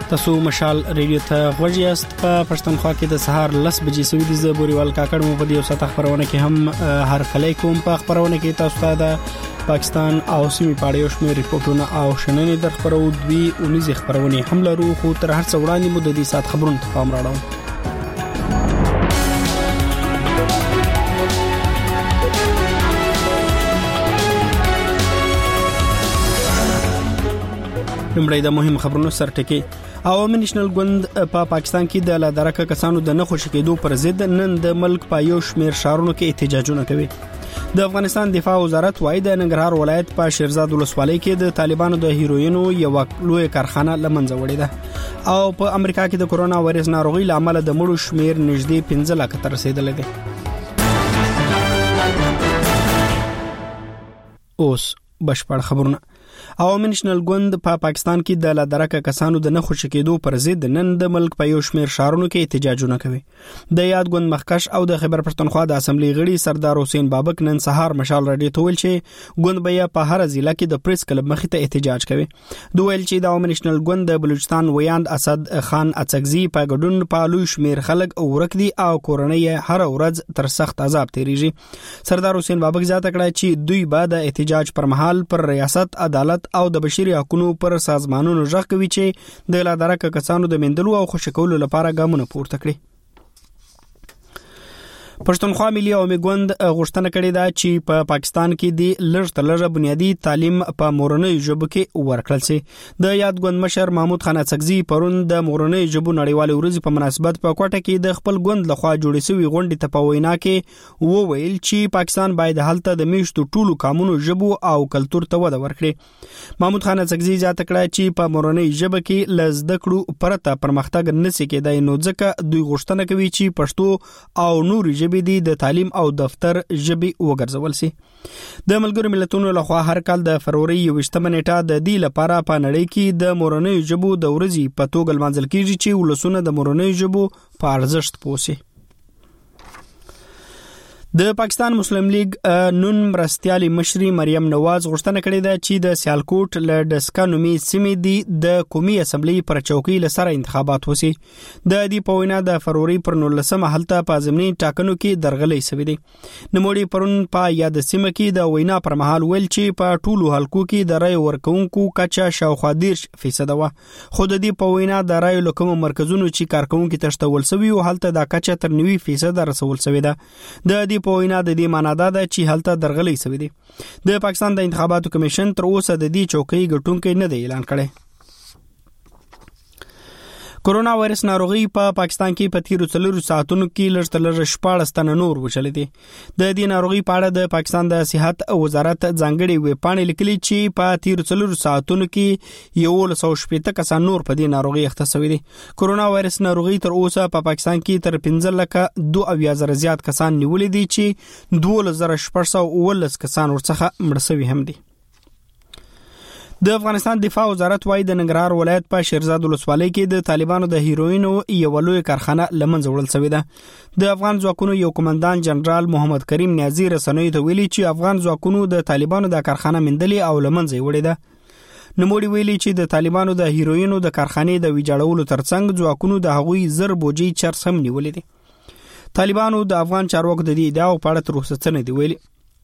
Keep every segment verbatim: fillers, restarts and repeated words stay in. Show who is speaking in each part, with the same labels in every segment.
Speaker 1: تاسو مشال ریډیو ته غوږ یاست. په پښتونخوا کې د سهار لس بجې سوي د زبوريوال کاکړ مو په دې وسه خبرونه کې هم هر کله کوم په خبرونه کې تاسو ته د پاکستان او سیمې په اړه یو شمېر ریپورتونه او شننې در خبرو دوی اونیز خبرونه هم لرو، خو تر هر څه وړاندې مو د دې سات خبرونه ته پام راوړو. لمړی د مهم خبرونو سرټکی. عوامي نېشنل ګوند په پا پاکستان کې د لادرکه کسانو د نه خوشی کېدو پر ضد نن د ملک په یو شمېر شهرونو کې احتجاجونه کوي. د افغانستان دفاع وزارت وايي د ننګرهار ولایت په شیرزاد ولسوالۍ کې د طالبانو د هیروینو یو لوی کارخانه لمنځه وړې ده او په امریکا کې د کورونا وایرس ناروغي لامل د مړو شمېر نږدې پنځه لکه ته رسیدلی دی. اوس بشپړ خبرونه. عوامي نېشنل ګوند په پا پاکستان کې د لادرکه کسانو د نه خوشی کېدو پر ضد نن د ملک په یو شمېر شهرونو کې احتجاجونه کوي. د یاد ګوند مخکش او د خیبر پښتونخوا د اسمبلی غړي سردار حسین بابک نن سهار مشال راډیو ته ویل چې ګوند به په هر ضلع کې د پریس کلب مخې ته احتجاج کوي. دوی ویل چې د عوامي نېشنل ګوند د بلوچستان ویاند اسد خان اڅکزي په ګډون په لوی شمېر خلک ورک دي او کورنۍ هر ورځ تر سخت عذاب تیریږي. سردار حسین بابک زیاته کړه چې دوی به د احتجاج پر مهال پر ریاست عدالت او د بشري حقوقو پر سازمانونو ژغ کوي چې د لادرکه کسانو د مندلو او خوشی کولو لپاره ګامونه پورته کړي. پښتونخوا ملي عوامي ګوند غوښتنه کړې ده چې په پا پاکستان کې د لږ تر لږه بنیادی تعلیم په مورنۍ ژبو کې ورکړل شي. د یاد ګوند مشر محمود خان اڅکزي پرون د مورنۍ ژبو نړیوال ورځ په مناسبت په کوټه کې د خپل ګوند لخوا جوړې شوی غونډې ته په وینا کې وویل چې پاکستان باید هلته د میشتو ټولو قومونو ژبو او کلتور ته وده ورکړي. محمود خان اڅکزي زیاته کړه چې په مورنۍ ژبه کې ل زده کړو پرته پرمختګ نشي کېدای، نو ځکه دوی غوښتنه کوي چې پښتو او نوري ژبې د تعلیم او دفتر ژبې وګرځول شي. د ملګرو ملتونو لخوا هر کال د فروری یوویشتمه نیټه د دې لپاره په نړۍ کې د مورنۍ ژبو د ورځې په توګه لمانځل کیږي چې ولسونه د مورنۍ ژبو په ارزښت پوه شي. د پاکستان مسلم لیگ نون مرستیالي مشري مریم نواز غوښتنه کړې ده چې د سیالکوټ له ډسکا نومي سیمې دی د قومي اسمبلی پر چوکۍ له سره انتخابات وسی. د دې په وینا د فروری پر نولسمه هلته په ضمني ټاکنو کې درغلې شوې دي. نوموړي پرون په یاد سیمه کې د وینا پر مهال ویل چې په ټولو حلقو کې د رای ورکونکو کچا شاوخوا دېرش فیصد وه، خو د دې په وینا د رای لکوم مرکزونو چې کارکونکو تشتول شوي او هلته د کچا تر نوي فیصد رسول شوې ده. د دې په وینا د دې معنا ده چې هلته درغلې شوې دي. د پاکستان د انتخاباتو کمیشن تر اوسه د دې چوکۍ ګټونکی نه دی اعلان کړی. کورونا وایرس ناروغي په پا پاکستان کې په تیرو څلورو ساعتونو کې لږ تر لږه شپاړس تنه نور وشلې دي. د دې ناروغي په اړه د پاکستان د صحت وزارت ځانګړي ویبپاڼې لیکلي چې په تیرو څلورو ساعتونو کې یولس سوه شپېته کسان نور په دې ناروغي اخته شوي دي. کورونا وایرس ناروغي تر اوسه په پا پاکستان کې تر پنځه لکه دوه اویا زره زیات کسان نیولې دي چې دولس زره شپږ سوه اوولس کسان ورڅخه مړه شوي هم دي. د افغانستان دفاع وزارت وايي د ننګرهار ولایت په شیرزاد ولسوالۍ کې د طالبانو د هیروینو یو لوی کارخانه لمنځه وړل شوې ده. د افغان ځواکونو یو قومندان جنرال محمد کریم نیازی رسنیو ته ویلي چې افغان ځواکونو د طالبانو د کارخانه مندلې او لمنځه وړې ده. نوموړي ویلي چې د طالبانو د هیروینو د کارخانې د ویجاړولو ترڅنګ ځواکونو د هغوی زر بوجي چرس هم نیولې دي. طالبانو د افغان چارواکو د دې ادعاو په اړه تر اوسه څه نه دي ویلي.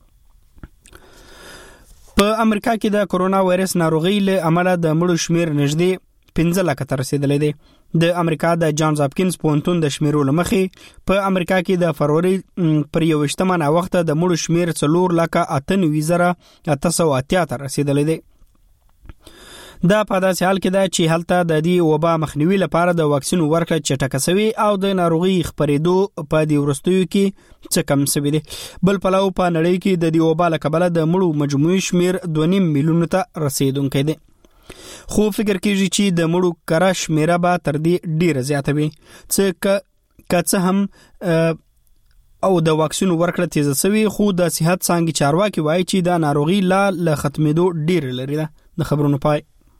Speaker 1: په امریکا کې د کورونا وایرس ناروغي له امله د مړو شمېر نږدې پنځه لکه ته رسیدلی دی. د امریکا د جانز هاپکینز پوهنتون د شمیرو له مخې په امریکا کې د فروری پر یوویشتمه ناوخته د مړو شمېر څلور لکه اته نوي زره اته سوه اتیا ته رسیدلی دی. دا په داسې حال کې ده چې هلته د دې وبا مخنیوي لپاره د واکسین ورکړه چټکه شوې او د ناروغي خپرېدو په دې وروستیو کې څه کم شوی دی. بل پلو په نړۍ کې د دې وبا له کبله د مړو مجموعي شمېر دوه نیم میلیونو ته رسیدونکی دی. خو فکر کېږي چې د مړو کره شمېره به تر دې ډېره زیاته وي، څه که څه هم او د واکسین ورکړه تیزه شوې، خو د صحت څانګې چارواکي وایي چې دا ناروغي لا له ختمېدو ډېره لري ده. د خبرونو پای.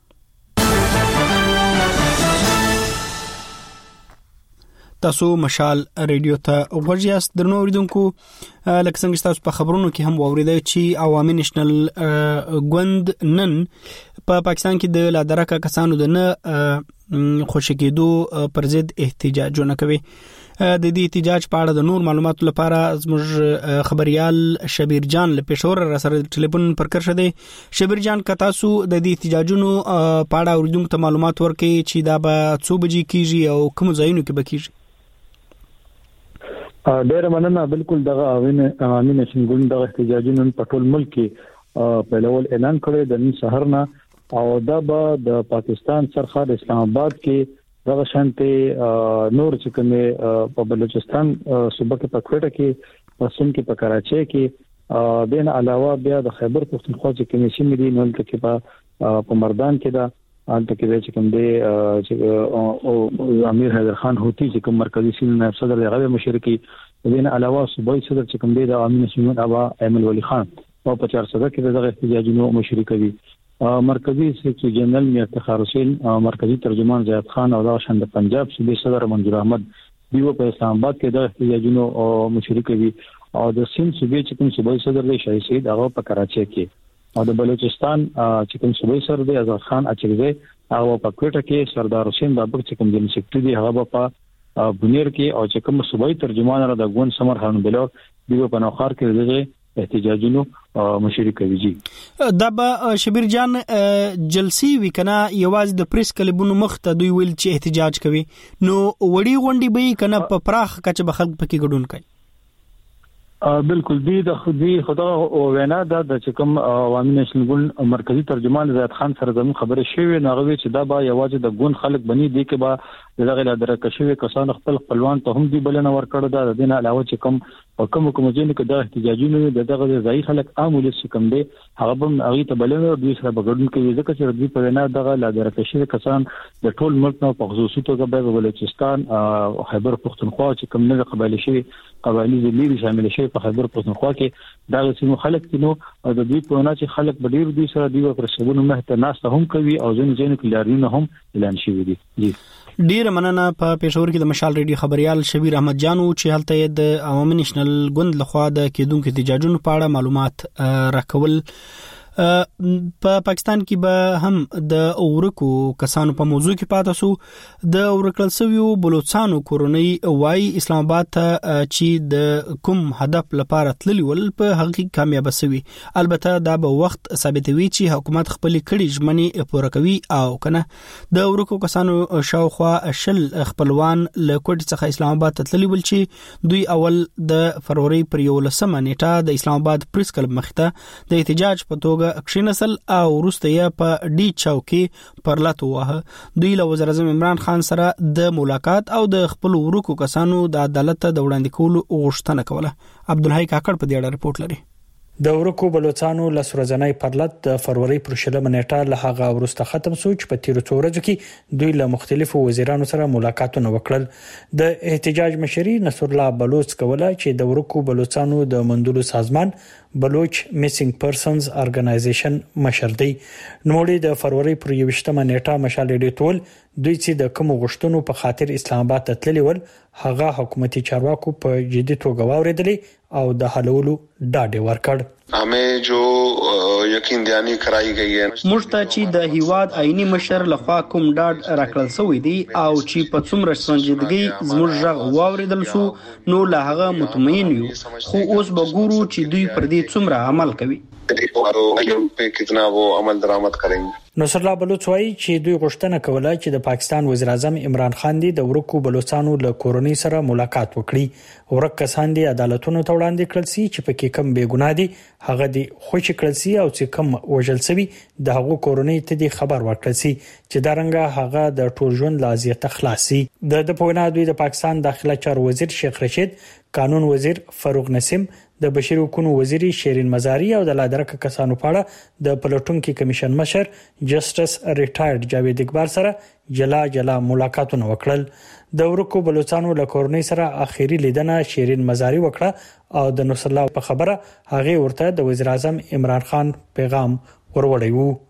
Speaker 1: تاسو مشال ریډیو ته غوږ یاست. درنو اوریدونکو، لکه څنګه تاسو په خبرونو کې هم واوریدئ چې عوامي نېشنل ګوند نن په پاکستان کې د لادرکه کسانو د نه خوشی کېدو پر ضد احتجاجونه کوي. د دې احتجاج په اړه د نور معلوماتو لپاره زموږ خبريال شبیر جان له پېښور را سره ټلیفون پر کړ شوی. شبیر جان که تاسو د دې احتجاجونو په اړه اوریدونکو ته معلومات ورکړئ چې دا به څو بجې کیږي او کوم ځایونو کې به کیږي؟
Speaker 2: ډېر مننه. بالکل دغه عوامي نشین ګوند دغه احتجاجونه په ټول ملک کې په لول اعلان کړی د نن سحر نه، او دا به د پاکستان سرحد اسلام آباد کې دغه شانته نور چې کومه په بلوچستان صوبه کې په کوټه کې په سن کې په کراچۍ کې دین علاوه بیا د خیبر پختونخوا چې کومه سیمه دي نو کې په په مردان کې دا البته کې چې کوم دی چې امیر حیدر خان هوتی چې کوم مرکزی سیمه نائب صدر هغه مشرکی دین علاوه صوبایي صدر چې کوم دی د امین سیمون ابا ایمل ولی خان او په چار صدر کې دغه احتجاجونو مشرکی دي. مرکزی سیکریټری جنرال میر افتخار حسین، مرکزی ترجمان زیاد خان او د شند پنجاب صوبې صدر منظور احمد دیو په اسلام آباد کې د احتجاجونو مشرک وي، او د سند صوبې چې کوم صوبې صدر دی شاهي سید هغه په کراچۍ کې، او د بلوچستان چې کوم صوبې صدر دی آزاد خان اچکزی هغه په کوټه کې، سردار حسین بابر چې کوم جنرال سیکریټری دی هغه په بنیر کې، او چې کوم صوبې ترجمان را د ګون سمر خان بلو دیو په نوخار کې دغه احتجاجونو مشرک ویجی.
Speaker 1: دا به شبیر جان جلسی وی کنه یوازې د پریس کلبونو مخ ته دوی ویل چې احتجاج کوي، نو وړي غونډي به کنه په پراخ کچه به خلک پکې ګډون کوي؟
Speaker 2: بالکل دی د خدي خدا او وینا د چکم عوامي نشین ګوند مرکزی ترجمان زیاد خان سره زموږ خبره شوی نغوي چې دا به یوازې د ګوند خلک بنی دی کې به دغه لا درکښوي کسان خپل خپلوان ته هم دی بلنه ورکړه. دا د دین علاوه چې کوم حکم کوم ځین کې د احتجاجونو د دغه ځای خلک عامل چې کوم دی هغه هم هغه ته بلنه دوی سره بغړون کوي، ځکه چې دوی په وینا دغه لا درکښوي کسان د ټول ملک نه په خصوصي توګه په بلوچستان او خیبر پختونخوا چې کوم نه قبایلی شي قبایلی ذلیل شامل شي په خیبر پختونخوا کې دا چې خلک دي نو د دوی په وینا چې خلک ډیر دوی سره دی پر سبونو مهته ناس هم کوي او ځین ځین کلارینه هم اعلان شوی دي. جی
Speaker 1: ډیر مننه. په پېښور کې د مشال ریډیو خبريال شبیر احمد جانو چې هلته د عوامي نېشنل ګوند لخوا د کېدونکو احتجاجونو په اړه معلومات راکول. په پاکستان کې به هم د اورکو کسانو په موضوع کې پاتې سو. د اورکل سویو بلوچستانو کورونی وای اسلام آباد ته چې د کوم هدف لپاره تللی ول په حقیقت کامیاب شوی. البته دا به وخت ثابتوي چې حکومت خپل کړي ژمنې پوره کوي او کنه. د اورکو کسانو شاوخوا شل خپلوان له کوټ څخه اسلام آباد ته تللی ول چې دوی اول د فروری پر یولسمه نیټه د اسلام آباد پریس کلب مخته د احتجاج په توګه اکشنسل او وروسته یې په ډي چوکي پر لاتو وه. دوی له وزیر اعظم عمران خان سره د ملاقات او د خپل ورکو کسانو د عدالت د وړاندې کولو غوښتنه کوله. عبدالحی کاکړ په دې اړه رپورت لري.
Speaker 3: د ورکو بلوچستانو لسورځنۍ پرلط د فروری پر شلمه نیټه له هغه وروسته ختم شو چې په تیرو څو ورځو کې دوی له مختلفو وزیرانو سره ملاقاتونه وکړل. د احتجاج مشري نصر الله بلوچ کوله چې د ورکو بلوچستانو د مندلو سازمان بلوچ میسنګ پرسنز ارګنایزیشن مشر دی. نوړي د فروری پر یوشتمه نیټه مشال ډی ټول دوی چې د کوم غشتونو په خاطر اسلام آباد ته تللی ول هغه حکومتي چارواکو په جدي توګه واوریدلې او د حلولو ډاډ ورکړ.
Speaker 4: हमें जो यकीन दयानी कराई गई है
Speaker 1: موږ ته چې د هیواد آئینی مشر لخوا کوم ډاډ راکړل شوی دی او چې په څومره سنجیدګي زموږ غږ واوریدل شو نو له هغه مطمئن یو، خو اوس به ګورو چې دوی پر دې څومره عمل کوي.
Speaker 4: पे कितना वो अमल दरामद करेंगे.
Speaker 3: نصر الله بلوچ وايي چې دوی غوښتنه کوله چې د پاکستان وزیر اعظم عمران خان دی د ورکو بلوچستانو له کورونی سره ملاقات وکړي. ورک کسان دي عدالتونو ته وړاندې کړل سي چې پکې کم بے ګناه دي هغه دي خوشی کړل سي او چې کم وژل سوي د هغو کورونی ته دي خبر ورکړل سي چې دا رنګه هغه د ټول ژوند لازیته خلاصي. د د پوینا دوی د پاکستان داخله چار وزیر شیخ رشید، قانون وزیر فاروق نسیم، د بشري حقوقو وزیر شیرین مزاری او د لادرک کسانو په اړه د پلټونکو کمیشن مشر جسټس ریټایرډ جاوید اقبال سره جلا جلا ملاقاتونه وکړل. د ورکو بلوچستانو له کورنۍ سره اخیری لیدنه شیرین مزاری وکړه او د نصر الله په خبره هغه ورته د وزیر اعظم عمران خان پیغام وروړی وو.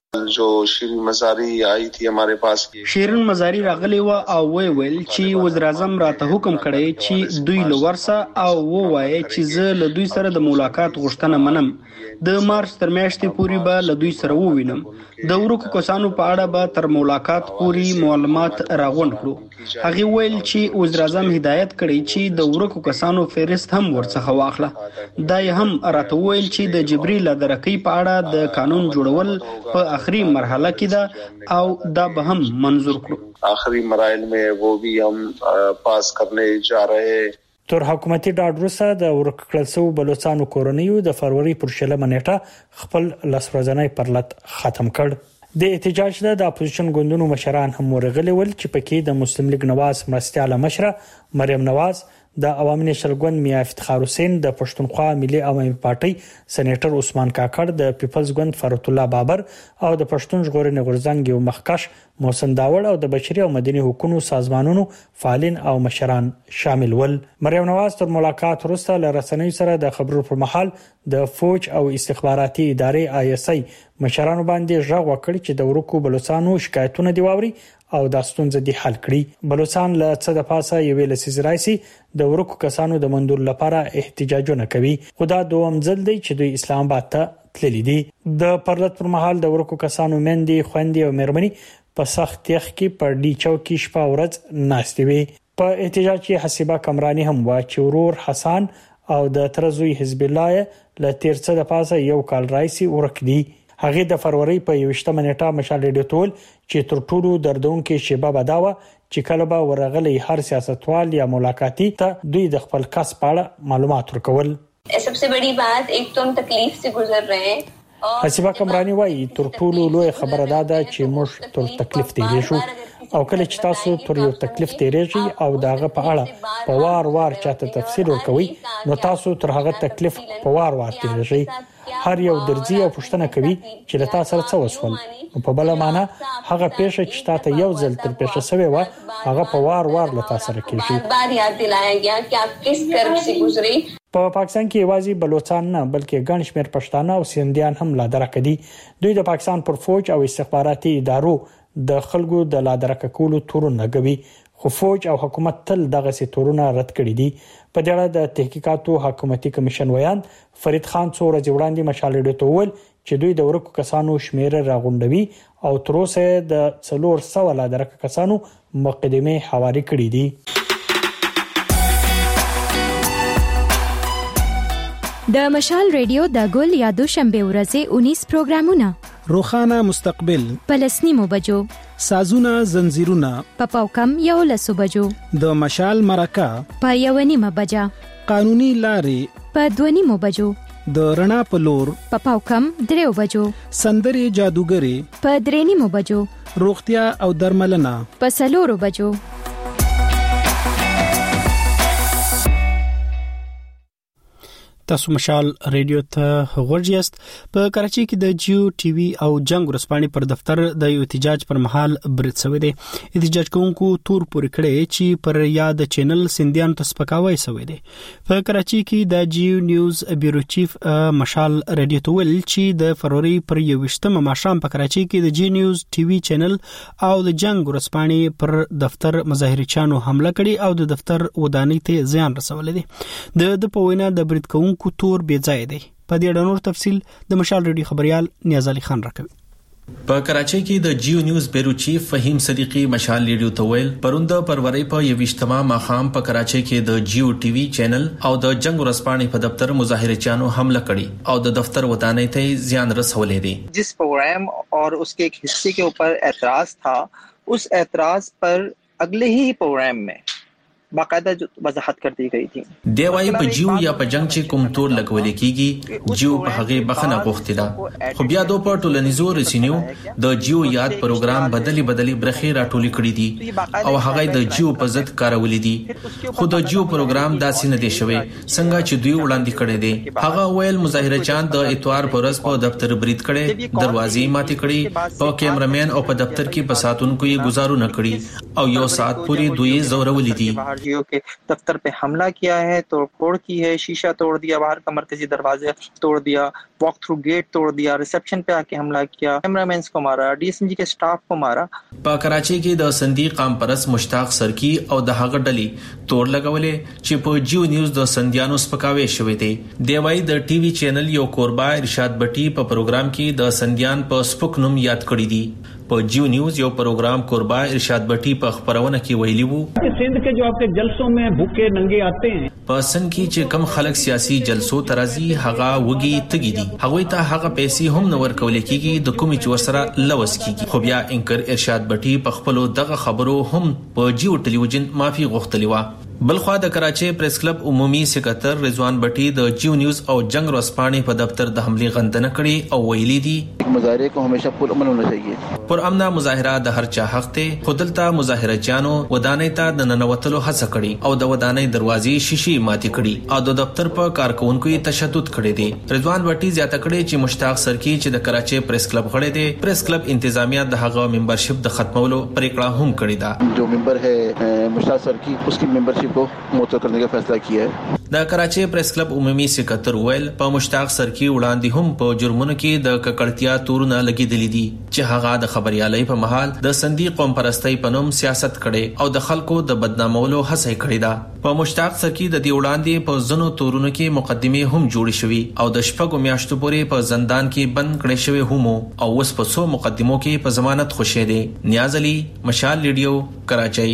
Speaker 4: जो शिरीन मजारी आई थी हमारे पास
Speaker 1: شیرین مزاری راغلی و او وی ویل چې وزیر اعظم راته حکم کړی چې دوی لورسه او ووایي چې زه له دوی سره د ملاقات غوښتنه منم. د مارچ تر میاشتې پورې به له دوی سره ووینم. د ورکو کسانو په اړه به تر ملاقات پورې معلومات راغونډ کړو. هغه ویل چې وزیر اعظم هدایت کړی چې د ورکو کسانو فهرست هم ورڅخه واخله. دا هم راته ویل چې د جبري لادرکۍ په اړه د قانون جوړول په آخري مرحله کې ده او دا به هم منظور کړو.
Speaker 4: آخری مراحل में वो भी हम पास करने जा रहे हैं.
Speaker 3: تر حکومتي ډاډ وروسته د ورکړل شوو بلوچستانو کورنیو د فروری پر شلمه نیټه خپل لسورځنۍ پرلط ختم کړ. د احتجاج د اپوزیشن ګوندونو مشران هم ورغلي ول چې پکې د مسلم لیگ نواز مرستياله مشره مریم نواز، د عوامي نېشنل ګوند میا افتخار حسین، د پښتونخوا ملي عوامي پارټي سېنیټر عثمان کاکړ، د پیپلز ګوند فرات الله بابر او د پښتون ژغورنې غورځنګ یو مخکش محسن داوړ او د بشري او مدني حقوقو سازمانونو فعالین او مشران شامل ول. مریم نواز تر ملاقات وروسته له رسنیو سره د خبرو پر مهال د فوج او استخباراتي ادارې آی اس آی مشرانو باندې ژغ وکړ چې د ورکو بلوچستانو شکایتونه دی واوري او د ستونزې دی حل کړي. بلوچستان له څه د پاسه یوې لسیز رئیسي د ورکو کسانو د منډول لپاره احتجاجونه کوي. خدا دوم ځل دی چې دوی اسلام آباد ته تللی دي. د پرلط پر مهال د ورکو کسانو مندي خويندې او مېرمنې په سخت یخ کې پر ډی چوکي شپه ورځ ناستې وي. په احتجاج کې حسیبه کمرانی هم وا چې ورور حسن او د ترزوی حزب الله له تیر څه د پاسه یو کال رئیسي ورک دي. هغه د فروری په یوشتمه نیټه مشال ډیټول چې تر ټولو دردونکو شیبه بداوه چې کله به ورغلي هر سیاستوال یا ملاقاتي ته دوی د خپل کس په اړه معلومات ورکول.
Speaker 5: सबसे बड़ी बात एक तो हम तकलीफ से गुजर रहे हैं.
Speaker 3: حسیبه کمرانی وایي تر ټولو لوی خبره دا ده چې موږ تر تکلیف تیریږو او کله چې تاسو تر یو تکلیف تیریږي او داغه په اړه په وار وار چاته تفسیر ورکوي نو تاسو تر هغه تکلیف په وار وار تیریږي. هر یو درځي او پوښتنه کوي چې له تاسو سره څه وسول په بل معنا هغه پیښه چې تاسو یو ځل تر پیښه سوي و هغه په وار وار له تاسو سره کیږي.
Speaker 5: بعد یاد دلایا گیا کہ آپ کس کرب سے گزرے.
Speaker 3: په پاکستان کې یوازې بلوچستان نه بلکې ګڼ شمېر پښتانه او سیندیان هم لادرکه دي. دوی د پاکستان پر فوج او استخباراتي ادارو د خلکو د لادرکه کولو تورونه کوي، خو فوج او حکومت تل دغه سي تورونه رد کړي دي. په دې اړه د تحقیقاتو حکومتي کمیشن ویان فرید خان څو ورځې وړاندې مشالې ته وویل چې دوی د ورکو کسانو شمیر راغونډوي او تر اوسه د څلور سوه لادرکه کسانو مقدمه حواله کړې دي.
Speaker 6: د مشال ریډیو د ګل یادو شنبه ورځې انیس پروګرامونه
Speaker 1: روخانه مستقبل
Speaker 6: پلسنیمو بجو
Speaker 1: سازونه زنجیرونه
Speaker 6: په پاوکم یو لسو بجو
Speaker 1: د مشال مرکه
Speaker 6: په یو نیمه بجا
Speaker 1: قانوني لارې
Speaker 6: په دوه نیمو بجو
Speaker 1: د رڼا په لور
Speaker 6: په پاوکم دریو بجو
Speaker 1: سندري جادوګری
Speaker 6: په درې نیمو بجو
Speaker 1: روغتیا او درملنه
Speaker 6: په سلورو بجو.
Speaker 1: تاسو مشال ریډیو ته غوړیاست. په کراچي کې د جیو ټي وي او جنگ ورسپانې پر دفتر د یو احتجاج پر مهال برید شوی دی. احتجاج کوونکو تور پورې کړی چې پر یاد چینل سندیان ته سپکاوی شوی دی. په کراچي کې د جیو نیوز بیورو چیف مشال ریډیو ته ویل چې د فروری پر یوشتمه ماښام په کراچي کې د جیو نیوز ټي وي چینل او د جنگ ورسپانې پر دفتر مظاهرچیانو حمله کړې او د دفتر ودانۍ ته زیان رسولی دی. د د په وینا د برید کوونکو کتور بے ځای دی. په دې اړه نور تفصیل د مشال ریډیو خبريال نیاز علي خان راکوي.
Speaker 7: په کراچۍ کې د جیو نیوز بیورو چیف فهیم صدیقی مشال ریډیو ته ویل پروند پروري په یوشتما ماخام په کراچۍ کې د جیو ټي وي چینل او د جنگ ورسپانې په دفتر مظاهرچیانو حمله کړې او د دفتر ودانۍ ته زیان رسولې دي.
Speaker 8: जिस प्रोग्राम और उसके एक हिस्से के ऊपर एतराज था उस एतराज पर अगले ही प्रोग्राम में باقاعده وضاحت کړی گئی تھی.
Speaker 7: دی وايي په جیو یا په جنگ چې کوم تور لګول کیږي جیو په هغه بخنه غوښتي دا خو بیا دوه په ټولنیزو رسنیو د جیو یاد پروګرام بدلی بدلی برخې راټولې کړې دي او هغه د جیو په ضد کارولې دي. خو د جیو پروګرام داسې نه دی شوی څنګه چې دوی وړاندې کړي دي. هغه ویل مظاهرچیان د اتوار پر ورځ په دفتر برید کړي، دروازې ماتې کړي، په کیمرامین او په دفتر کې په ساتونکو یې گزارونه کړي او یو ساعت پورې دوی زورولې دي.
Speaker 8: आरजीओ के दफ्तर पे हमला किया है, तोड़फोड़ की है, शीशा तोड़ दिया, बाहर का मरकजी दरवाजा तोड़ दिया, वॉक थ्रू गेट तोड़ दिया, रिसेप्शन पे आके हमला किया, कैमरामैन को मारा, डीएसएमजी के स्टाफ को मारा।
Speaker 7: په कराची کې د سندي قام پرس مشتاق سرکی او د هغه ډلې تور لګولې چې په جیو نیوز د سندیانو سپکاوي شوې دي. دی وايي د ټي وي چینل یو کوربا ارشاد بټي په پروګرام کې د سندیان په سپک نوم یاد کړی دي. په جیو نیوز یو پروګرام کوربا ارشاد بټي په خبرونه کې ویلي وو
Speaker 9: سندھ کې جو आपके جلسوں में भूखे नंगे आते हैं
Speaker 7: په سن کې چې کم خلک سیاسي جلسو ترازی هغه وګي تګي دي هغه ته هغه پیسې هم نور کول کېږي د کومي چې ورسره لوس کېږي. خو بیا انکر ارشاد بټي په خپل دغه خبرو هم په جیو ټلویزیون معافي غوښتلی و. بلخوا د کراچي پریس کلب عمومي سکرټر رضوان بټي د جیو نیوز او جنگ رسپانې په دفتر د حمله غندنه کړي او ویلي دي
Speaker 10: مظاهره کو همیشه پر امن ہونا چاہیے.
Speaker 7: پر امن مظاهره د هر چا حق ته خودلته مظاهره چانو ودانې ته د ننوتلو هڅه کړي او د ودانې دروازې شیشې ماتې کړي او د دفتر په کارکونکو یې تشدد کړي دي. رضوان بټي زیاته کړي چې مشتاق سرکی چې د کراچي پریس کلب غړی دی پریس کلب انتظامیه د هغه ممبرشپ د ختمولو پریکړه هم کړې ده.
Speaker 10: جو ممبر ہے مشتاق سرکی اس کی ممبرشپ کو معطل کرنے کا فیصلہ کیا ہے.
Speaker 7: د کراچي پریس کلب عمومي سکرټر ویل په مشتاق سرکی وړاندې هم په جرمونو کې د ککړتیا تورونه لګیدلې دي چې هغه د خبريالۍ په محل د سندي قوم پرستۍ په نوم سیاست کړي او د خلکو د بدنامولو هڅه کړې ده. په مشتاق سرکی د دې وړاندې په زنو تورونو کې مقدمه هم جوړې شوې او د شپږو میاشتو پورې په زندان کې بند کړي شوی هم او اوس په څو مقدمو کې په ضمانت خوشې دي. نیاز علي، مشال ریډیو، کراچۍ.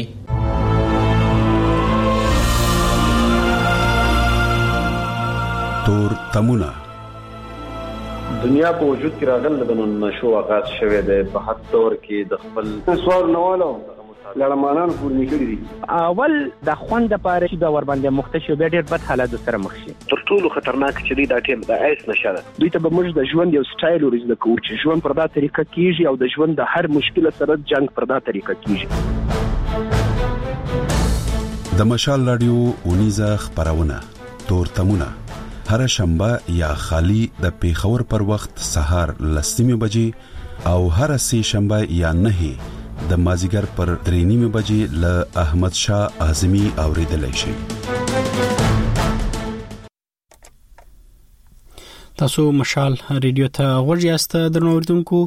Speaker 11: تور تمونه
Speaker 12: دنیا په وجود کې راغل د نشو آغاز شوه د په حد دور کې د خپل سوار نوالو لړمانان پورنی کړی دي.
Speaker 13: اول د خوند لپاره چې د ور باندې مختشو به ډېر بد حالات سره مخ شي.
Speaker 14: تر ټولو خطرناک چې دی دا ټیم د ایس نشه ده.
Speaker 13: دوی ته به موږ د ژوند یو سټایل ورزده کوو چې ژوند پر دا طریقه کیږي او د ژوند د هر مشکل سره جنگ پر دا طریقه کیږي.
Speaker 11: د مشال رادیو اونیزه خبرونه تور تمونه هر شنبه یا خالی د پیښور پر وخت سهار لسمه بجې او هر سه شنبه یا نه د مازیګر پر درې نیمه بجې ل احمد شاه اعظمي اوریدلای شي.
Speaker 1: تاسو مشال ریډیو ته غوږ یاست درنو اوریدونکو.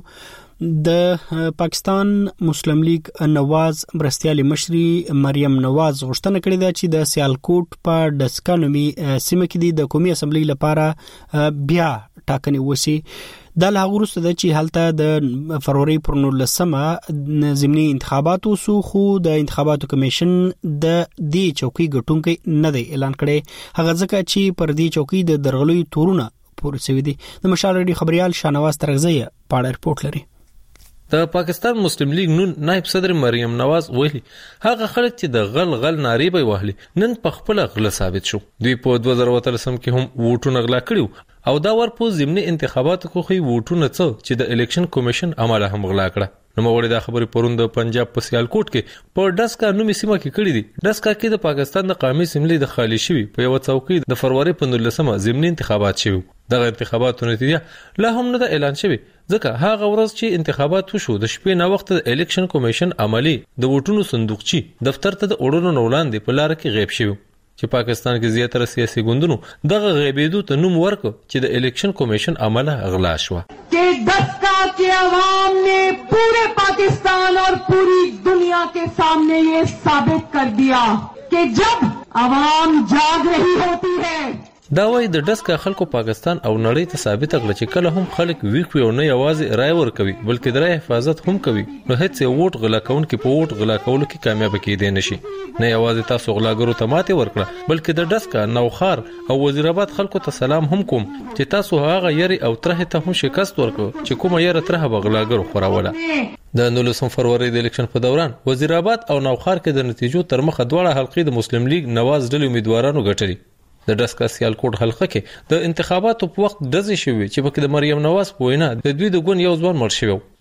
Speaker 1: د پاکستان مسلم لیگ نواز مرستيالي مشري مریم نواز غوښتنه کړې ده چې د سیالکوټ په ډسکانومي سیمه کې د قومي اسمبلی لپاره بیا ټاکنې وشي. د لاغورسته د چې حالت د فروری پر نولسمه ضمني انتخابات وسو خو د انتخاباتو کمیشن د دې چوکۍ ګټونکو نه دی اعلان کړي. هغه ځکه چې پر دې چوکۍ د درغلي تورونه پورې شوی دي. د مشال ریډیو خبريال شانواز ترغزی پاړه رپورټ لري.
Speaker 15: د پاکستان مسلم لیگ نون نائب صدر مریم نواز ویلي هغه خلک چې د غل غل ناری به وهلي نن په خپل غل ثابت شو. دوی په دوه زره اتلسم کې هم ووټونه غلا کړیو او دا ور په ضمني انتخاباتو کې ووټونه څه چې د الیکشن کمیشن عمله هم غلا کړه. نو موږ دا خبرې پروند د پنجاب په سیالکوټ کې په ډسکا نومي سیمه کې کړې دي. ډسکا کې د پاکستان د قومي اسمبلی د خالی شوی په یو څوکۍ د فروری په نولسمه ضمني انتخابات شوی. دغه انتخاباتو نتیجه لا هم نه اعلان شوی ځکه هغه ورځ چې انتخابات وشو د شپې نه وخت د الیکشن کمیشن عملی د ووټونو صندوقچی دفتر ته د اورونو نولاندې په لار کې غیب شوی چې پاکستان کې زیاتره سیاسي ګوندونو دغه غیبېدو ته نوم ورکړ چې د الیکشن کمیشن عمله اغلا شو.
Speaker 16: कि दस्का के अवाम ने पूरे पाकिस्तान और पूरी दुनिया के सामने ये साबित कर दिया कि जब अवाम जाग रही होती है.
Speaker 15: دا وایي د ډسکا خلکو پاکستان او نړۍ ته ثابت کړل چې کله هم خلک ویک وی او نه یوازې رای ور کوي بلکې د رای حفاظت هم کوي نو هیڅ ووټ غلا کون کې په ووټ غلا کولو کې کامیاب کېدی نشي. نه یوازې تاسو غلاګرو ته ماته ورکړه بلکې د ډسکا نوخار او وزیر آباد خلکو ته سلام هم کوم چې تاسو هغه یری او ترې ته هم شکست ورکړو چې کومه یره ترې بغلاګرو خوراوله. د نولسم فروری د الیکشن په دوران وزیر آباد او نوخار کې د نتیجو تر مخه دواړه حلقې د مسلم لیگ نواز ډلې امیدوارانو ګټلي. د ډسکا سیالکوټ حلقه کې د انتخاباتو په وخت دزې شوې چې پکې د مریم نواز په وینا د دوی د ګون یو ځوان مړ شوی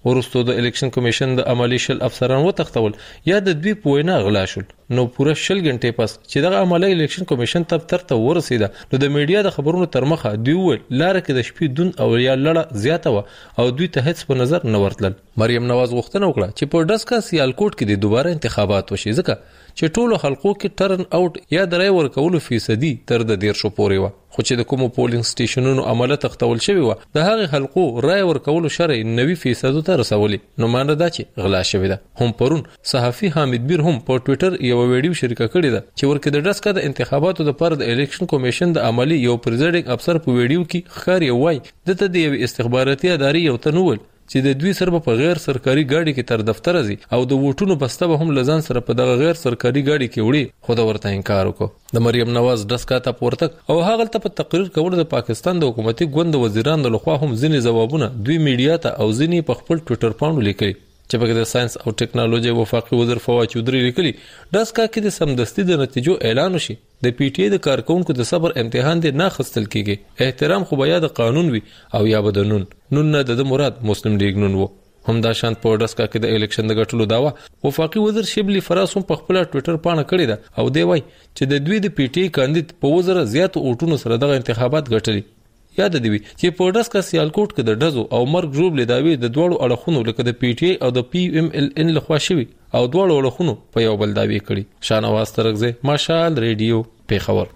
Speaker 15: ورستو د الیکشن کمیشن د عملی شل افسران وتختول یا د دوی په وینا غلا شول. نو پوره شل غنټې پس چې دغه عملی الیکشن کمیشن دفتر ته ورسیده نو د میډیا د خبرونو تر مخه دوی ول لار کې د شپې دون او یا لړه زیاته و او دوی ته هیڅ په نظر نه ورتلل. مریم نواز غوښتنه وکړه چې په ډسکا سیالکوټ کې د دوباره انتخابات وشي ځکه چې ټولو خلکو کې ټرن اوټ یا د رای ورکولو فیصدي تر د ډیر شو پورې و. خو چې د کومو پولینګ سټیشنونو عمله تختول شوی و د هغه خلکو رای ورکولو شرع نوي فیصدو ته رسولي. نو مانه دا چې غلا شوی ده. هم پرون صحافي حامد بیر هم په ټوئیټر یو ویډیو شریکه کړې ده چې ورکه د ډسکا د انتخاباتو لپاره د الیکشن کمیشن د عملی یو پریزایډینګ افسر په ویډیو کې ښکار یو وای دته د یو استخباراتي ادارې یو تنول چې د دوی سره په غیر سرکاري گاډي کې تر دفتر ځي او د ووټونو بسته به هم لزان سره په دغه غیر سرکاري گاډي کې وړي. خو دا ورته انکار وکړ. د مریم نواز ډسکا ته پورتک او هغه ته په تقریر کول د پاکستان د حکومتي ګوند وزیرانو لخوا هم ځینې ځوابونه دوی میډیا ته او ځینې په خپل ټوئیټر باندې لیکلي چې په د ساينس او ټیکنالوژي وفاقي وزیر فواز چودري لیکلي ډسکا کې د سمدستي د نتیجو اعلان وشي د پی ټی ای د کارکونکو د صبر امتحان دې نه خستل کیږي. احترام خو بیا د قانون وي او یا بدنون نون نه د مراد مسلم لیگ نون وو. هم دا شانت په ډسکا کې د الیکشن د غټلو داوا وفاقي وزیر شبلی فراس هم په خپل ټوئیټر باندې کړی دا او دی وای چې د دوی د پی ټی ای کاندید په وزره زیات اوټونو سره دغه انتخابات غټلي. یاد دی چې په ډسکا سیالکوټ کې د ډزو او مرګ جوړ لیداوی د دوړو اړخونو لکه د پی ټی ای او د پی ایم ال ان لخوا شوی او دوړو اړخونو په یو بل داوی کړی. شانواز ترغزه ماشال ریډیو پیښور.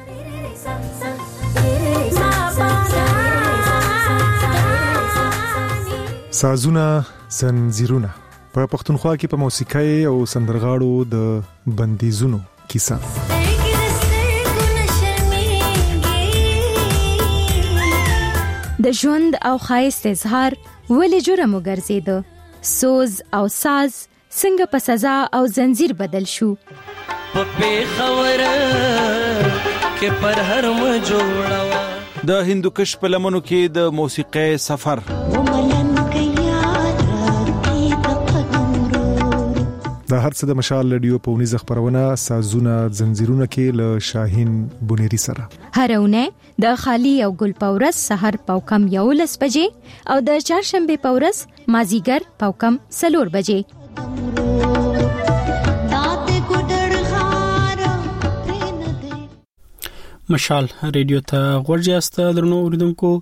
Speaker 17: سازونه زنجیرونه په پښتونخوا کې په موسیقۍ او سندرغاړو د بندیزونو کیسه.
Speaker 6: د ژوند او ښایست اظهار ولې جرم وګرځیده سوز او ساز څنګه په سزا او زنجیر بدل شو. په پیښور کې پر هر م جوړوا
Speaker 18: د هندوکش په لمنو کې د موسیقۍ سفر
Speaker 17: دا هر څه د مشال رادیو په ونیزه خبرونه سازونه زنجیرونه کې له شاهین بونيري سره
Speaker 6: هرونه د خالی او ګل پورس سحر پاوکم یولس بجې او د چهارشنبه پورس مازیګر پاوکم سلور بجې.
Speaker 1: مشال رادیو ته ورجاسته درنو اوریدونکو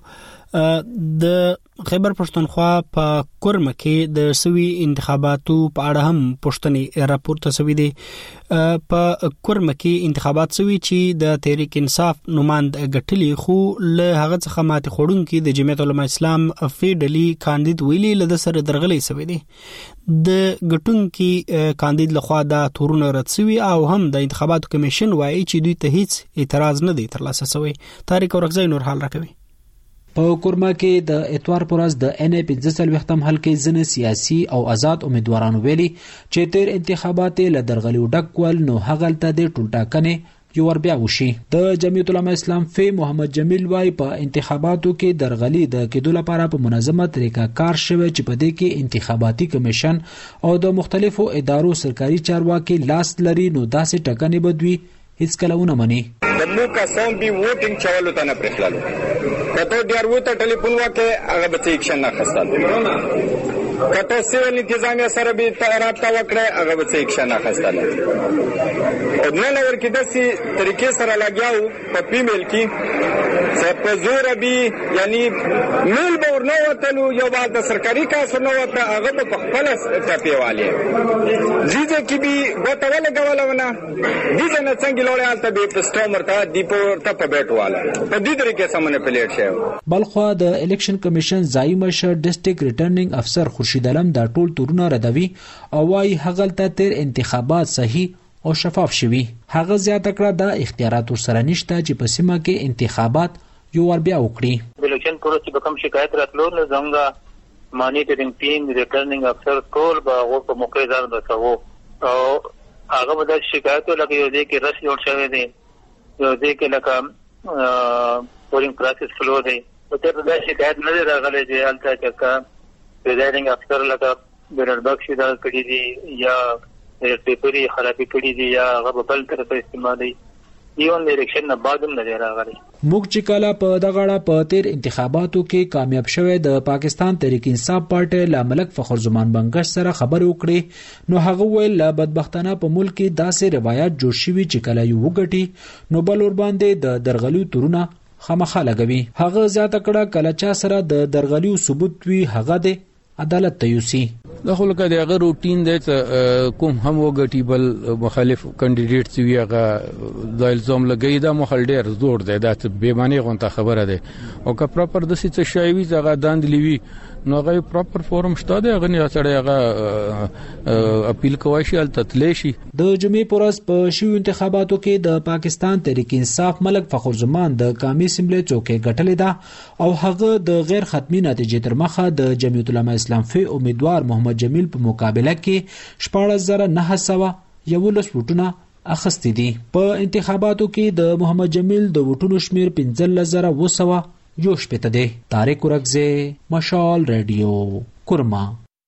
Speaker 1: د خیبر پښتونخوا په کورم کې د سوي انتخاباتو په اړه هم پښتني راپورته سوي دي. په کورم کې انتخابات سوي چې د تحریک انصاف نوماند غټلی خو له هغه څخه ماته خورونکو د جمعیت العلماء اسلام فیډلی کاندید ویلي له سره درغلي سوي دي. د غټونکو کاندید لخوا د تورونه رد سوي او هم د انتخاباتو کمیشن وایي چې دوی ته هیڅ اعتراض نه دی ترلاسه سوی. تاریخ اورغزی نور حال راکوي.
Speaker 19: په کورما کې د اتوار پرز د ان ای پنځه څلوېښتم حلقې ځنې سیاسي او آزاد امیدوارانو ویلي چې تیر انتخابات له درغلي ډکول نو هغلته د ټولټاکنې یو ور بیا وشي. د جمعیت العلماء اسلام فی محمد جمیل وای په انتخاباتو کې درغلي د کېدو لپاره په منظمه طریقه کار شوی چې په دې کې انتخاباتي کمیشن او د مختلفو ادارو سرکاري چارواکي لاس لري نو داسې ټکنې بدوي هیڅ کله ونه مني.
Speaker 20: د مو کسان دی ووټینګ چولو ته نه پرخلالو کته ډیر وته ټلیفون وکړه هغه به اکشن نه خستل کته سیول انتظامیه سره به رابطه وکړه هغه به اکشن نه خستل او نه لور کې داسي طریقې سره لګیاو په پیمیل کې چې په زور به یعنی میل به ورنه وتلو یو بعد د سرکاري کاسو نه وته هغه په خپل ټاپیواله زیږه کې به غوته ولګولونه دې نه څنګه لوړه حالت به پسټومر ته دی په ټاپ بیٹواله په دې طریقې سمونه پلیټ شي.
Speaker 19: بلخوا د الیکشن کمیشن ځای مشر ډیسټریکټ ریټرنینګ افسر خورشید علم دا ټول تورونه ردوي او وايي هغلته تیر انتخابات صحیح او شفاف شوي. هغه زیاته کړه د اختیارات سره نشته چې په سیمه کې انتخابات یو ور بیا وکړي.
Speaker 21: د الیکشن پروسې به کوم شکایت راتلو نو څنګه مانیټرینګ ټیم ریټرنینګ افسر ټول به هغه په موقع ځان رسوو او هغه به د شکایتو لکه یو ځای کې رس جوړ شوی دی یو ځای کې لکه پولینګ پروسس فلو دی او ته د شکایت نه راغلی چې هلته چې کا پریزایډینګ افسر لکه بیرل بخشي دا کړي دي یا پیپري خرابې کړي دي یا هغه په بل طرف استعمالي ایون الیکشن نه بعد هم نه راغلی.
Speaker 19: موږ چې کله په دغه اړه په تیر انتخاباتو کې کامیاب شوه د پاکستان تحریک انصاف پارټي لا ملک فخر زمان بنگش سره خبرې وکړې نو هغه ویل لا بدبختانه په ملک کې داسې روایت جوړ شوي چې کله یو وګټي نو بل ور باندې د درغلیو تورونه خامخا لګوي. هغه زیاته کړه کله چا سره د درغلیو ثبوت وي هغه د عدالت ته یوسي.
Speaker 2: د خلک د هغه روټین د کوم هم وګټي بل مخالف کاندیدټ وی هغه د الزام لګی دا مخال ډیر زور دی دا به معنی غونته خبره ده او که پراپر د څه شایوي هغه داندلی وی نو هغه پراپر فورم شته دی هغه نه سره هغه اپیل کوي شي تتلی شي.
Speaker 19: د جمعې پورس په شیو انتخاباتو کې د پاکستان تحریک انصاف ملک فخر زمان د قومي اسمبلی څوکۍ ګټلې ده او هغه د غیر ختمي نتیجې تر مخه د جمعیت العلماء اسلام فی امیدوار محمد جمیل په مقابله کې شپږ زره نه سوه یولس وټونه اخستې دي. په انتخاباتو کې د محمد جمیل د وټونو شمیر پنځه زره و سوه یو شپېته دی. طارق ورکزه مشال رادیو کورما.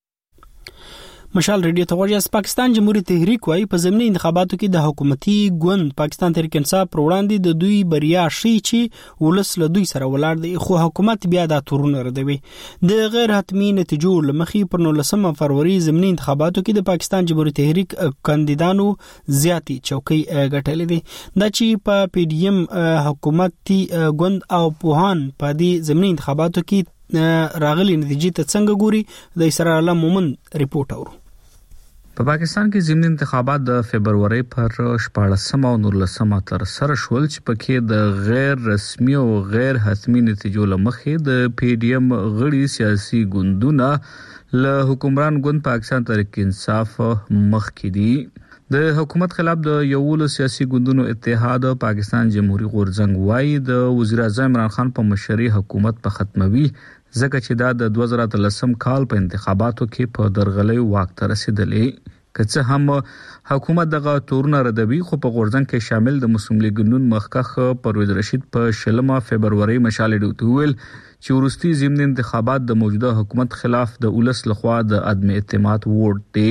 Speaker 1: مشال رادیو ته ورجاس پاکستان جمهوریت تحریک وايي په ضمني انتخاباتو کې د حکومتي ګوند پاکستان تحریک انصاف پر وړاندې د دوی بریا شي چې ولس له دوی سره ولاړ دی خو حکومت بیا د تورونه ردوي. د غیر حتمی نتیجو لمخې پر نولسمه فروری ضمني انتخاباتو کې د پاکستان جمهوریت تحریک کاندیدانو زیاتی چوکۍ ګټلې دي. دا چې په پی ډی ایم حکومتي ګوند او پوهان په دې ضمني انتخاباتو کې راغلي نتیجې ته څنګه ګوري د اسرار الله مومن ریپورت اورو.
Speaker 22: په پاکستان کې ضمني انتخابات د فبرवरी پر شپاړسمه او نولسمه تر سره شول چې پکې د غیر رسمي او غیر حتمی نتیجو لمخې د پی ډی ایم غړي سیاسي ګوندونه له حکمران ګوند پاکستان تحریک انصاف مخ کې دي. د حکومت خلاف د یوولو سیاسي ګوندونو اتحاد پاکستان جمهوریت غورځنګ وايي د وزیر اعظم عمران خان په مشرۍ حکومت په ختموي ځکه چې دا د دوه زره اتلسم کال په انتخاباتو کې په درغلۍ واک ته رسیدلې. که څه هم حکومت دغه تورونه ردوي خو په غورځنګ کې شامل د مسلم لیگ نون مخکخ پرویز رشید په شلمه فبرवरी مشال ډیوټ ویل چې ورستي ضمني انتخابات د موجوده حکومت خلاف د اولس لخوا د عدم اعتماد ووټ دی.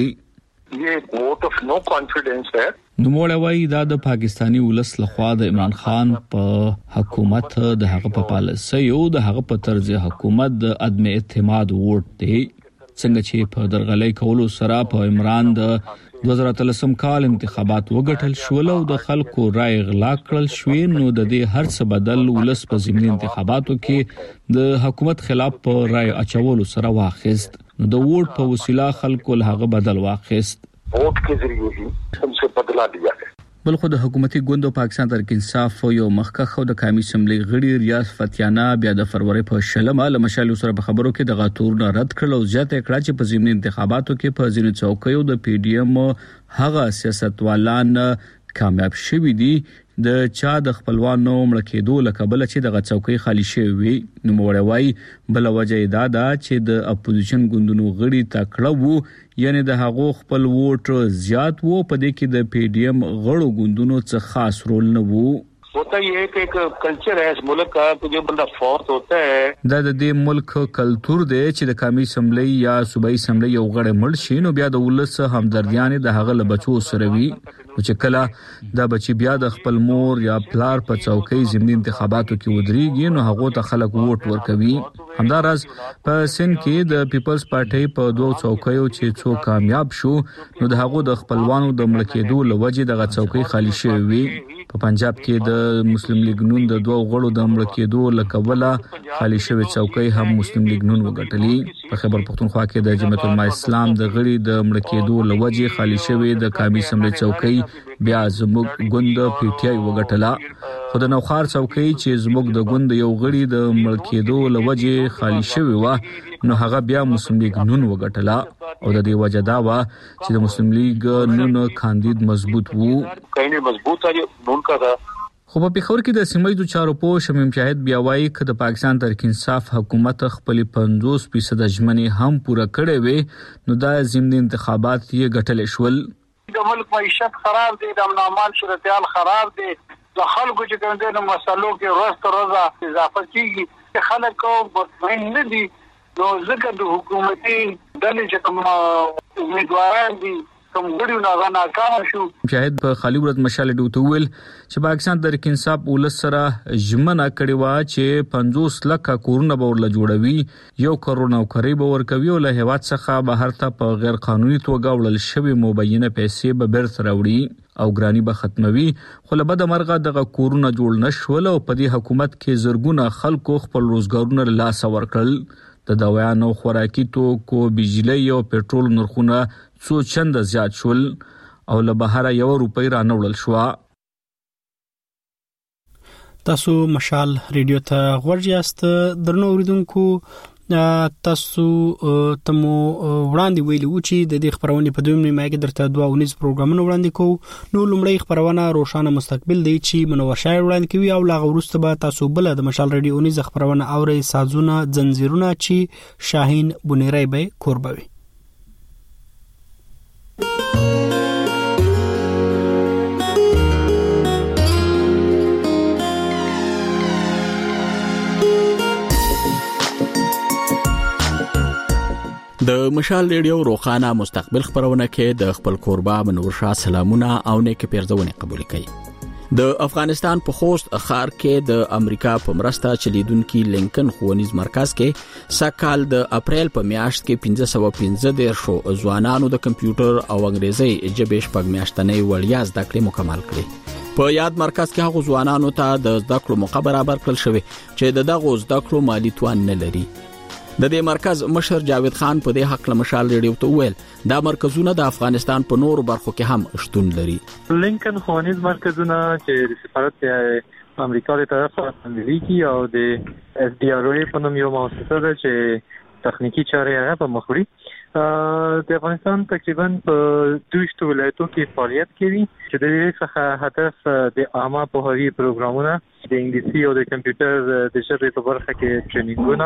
Speaker 4: یہ ووٹ آف نو کانفیډنس ہے.
Speaker 22: نوموړی وايي دا د پاکستانی ولس لخوا د عمران خان په حکومت د هغه په پالیسۍ او د هغه په طرز حکومت د عدم اعتماد ووټ دی. څنګه چې په درغلۍ کولو سره په عمران د دوه زره اتلسم کال انتخابات وګټل شول او د خلکو رائے غلا کړل شوې نو د دې هر څه بدل ولس په ضمني انتخاباتو کې د حکومت خلاف په رائے اچولو سره واخیست نو د ووټ په وسیله خلکو له هغه بدل واخیست.
Speaker 4: ووٹ کے ذریعے ہی ہم سے بدلا دیا ہے.
Speaker 22: بلخو د حکومتي ګوند پاکستان تحریک انصاف یو مخکخ او د قومي اسمبلی غړي ریاض فتیانا بیا د فروری په شلمه له مشال سره په خبرو کې د غاتور نه رد کړل او ځکه کړه چې په ضمني انتخاباتو کې په ځینو څوکیو د پی ډی ایم هغه سیاستوالان کامیاب شوي دي د چا د خپلوانو مړ کېدو لکبل چې د غڅوکۍ خالی شوی وي. نو موړوي بل وجه دا ده چې د اپوزیشن ګوندونو غړي تکړه وو یعنی د هغو خپل ووټ زیات وو په دې کې د پی ډی ایم غړو ګوندونو څخه خاص رول نه وو.
Speaker 4: ہوتا یہ ہے کہ ایک کلچر ہے اس ملک کا کہ جو بندہ فوت ہوتا ہے
Speaker 22: دا د دې ملک کلچر دی چې د قومي اسمبلی یا صوبایي اسمبلی یو غړی مړ شي نو بیا د ولس همدردیان د هغه له بچو سره وي چې کله دا بچي بیا د خپل مور یا پلار په څوکۍ ضمني انتخاباتو کې ودرېږي نو هغه ته خلک ووټ ورکوي. همداراز په سند کې د پیپلز پارټي په دوه څوکیو چې څو کامیاب شو نو د هغه د خپلوانو د مړ کېدو لوجه د څوکۍ خالی شوی وي. په پنجاب کې د مسلم لیگ نون د دوه غړو د مړ کېدو لکوله خالی شوی څوکۍ هم مسلم لیگ نون وګټلې. په خیبر پختونخوا کې د جمعیت العلماء اسلام د غړي د مړ کېدو لوجه خالی شوی د قومي اسمبلی څوکۍ بیا زموږ ګوند پی ټی آی وګټله. خو د نوخار څوکۍ چې زموږ د ګوند یو غړي د مړ کېدو لوجه خالی شوی و نو هغه بیا مسلم لیگ نون وګټله او د دې وجه دا و چې د مسلم لیگ نون کاندید مضبوط وو.
Speaker 4: کاندید مضبوط ہے نون کا دا.
Speaker 22: خو په پیښور کې د سیمې د چارو پوه شمیم شاهد بیا وایي چې د پاکستان تحریک انصاف حکومت خپل پنځوس فیصد ژمنې هم پوره کړې وي نو دا ضمني انتخابات یې ګټل شول.
Speaker 23: د ملک معیشت خراب دي، د امن صورتحال خراب دي، د خلکو چې کوم د مسلو کې روز تر روزه اضافه کیږي، خلکو مطمئن نه دي نو ځکه د حکومتي ډلې چې کوم امیدواران دي کوم غړي نه ناکام شو.
Speaker 22: شاهد په خالي ورځ مشال ډوته ویل چې پاکستان د انصاف ولس سره ژمنه کړې و چې پنځوس لک کورونه به ورله جوړوي، یو کروڑ نوکری به ورکوي او له هیواد څخه بهر ته په غیر قانوني توګه وړل شوی مبینه پیسې به بیرته راوړي او ګرانی به ختموي. خو له بده مرغه دغه کورونه جوړ نشول او په دې حکومت کې زرګونه خلکو خپل روزګارونه له لاسه ورکړل. د دوايانو، خوراکي توکو، بجلی او پېټرول نرخونه څو چنده زیات شول او له بهره یو روپۍ رانوړل شو.
Speaker 1: تاسو مشال ریډیو ته ورجاست درنو اوریدونکو. تاسو تمو وړاندې ویلو چې د دې خبرونه په دویم نیمه کې درته دوه ونیز پروګرامونه وړاندې کوو. نو لومړی خبرونه روښانه مستقبل دی چې منور شاعر وړاندې کوي او لاغه وروسته به تاسو بل د مشال ریډیو ونیز خبرونه اوري، سازونه، زنجیرونه چې شاهین بنيري به قربوي.
Speaker 3: د مشال ریډیو روخانه مستقبل خبرونه کې د خپل قربا منور شاه سلامونه او نیک پیرزونه قبول کړي. د افغانستان په خوست ښار کې د امریکا په مرسته چلیدونکو لینکن ښوونیز مرکز کې سکهال د اپریل په میاشت کې پنځه سوه پنځه دېرش شو ځوانانو د کمپیوټر او انګریزي ژبې شپږ میاشتنۍ وړیا زده کړې مکمل کړې. په یاد مرکز کې هغو ځوانانو ته د زده کړو موقع برابر کړل شوې چې د دغو زده کړو مالی توان نه لري. د دې مرکز مشر جاوید خان په دې حق له مشال ریډیو ته ویل دا مرکزونه د افغانستان په نورو برخو کې هم شتون لري.
Speaker 5: لینکن ښوونیز مرکزونه چې د سفارت امریکا له طرفه امریکي او د اس ډي ار او په نوم یو مؤسسه ده چې تخنیکی چارې هغه په مخ وړي. د افغانستان تقریبا په دویشت ولایتو کې فعالیت کوي چې د دې څخه هدف د عامه پوهاوي پروګرامونه، د انګلیسي او د کمپیوټر د ژبې په برخه کې ټرینینګونه،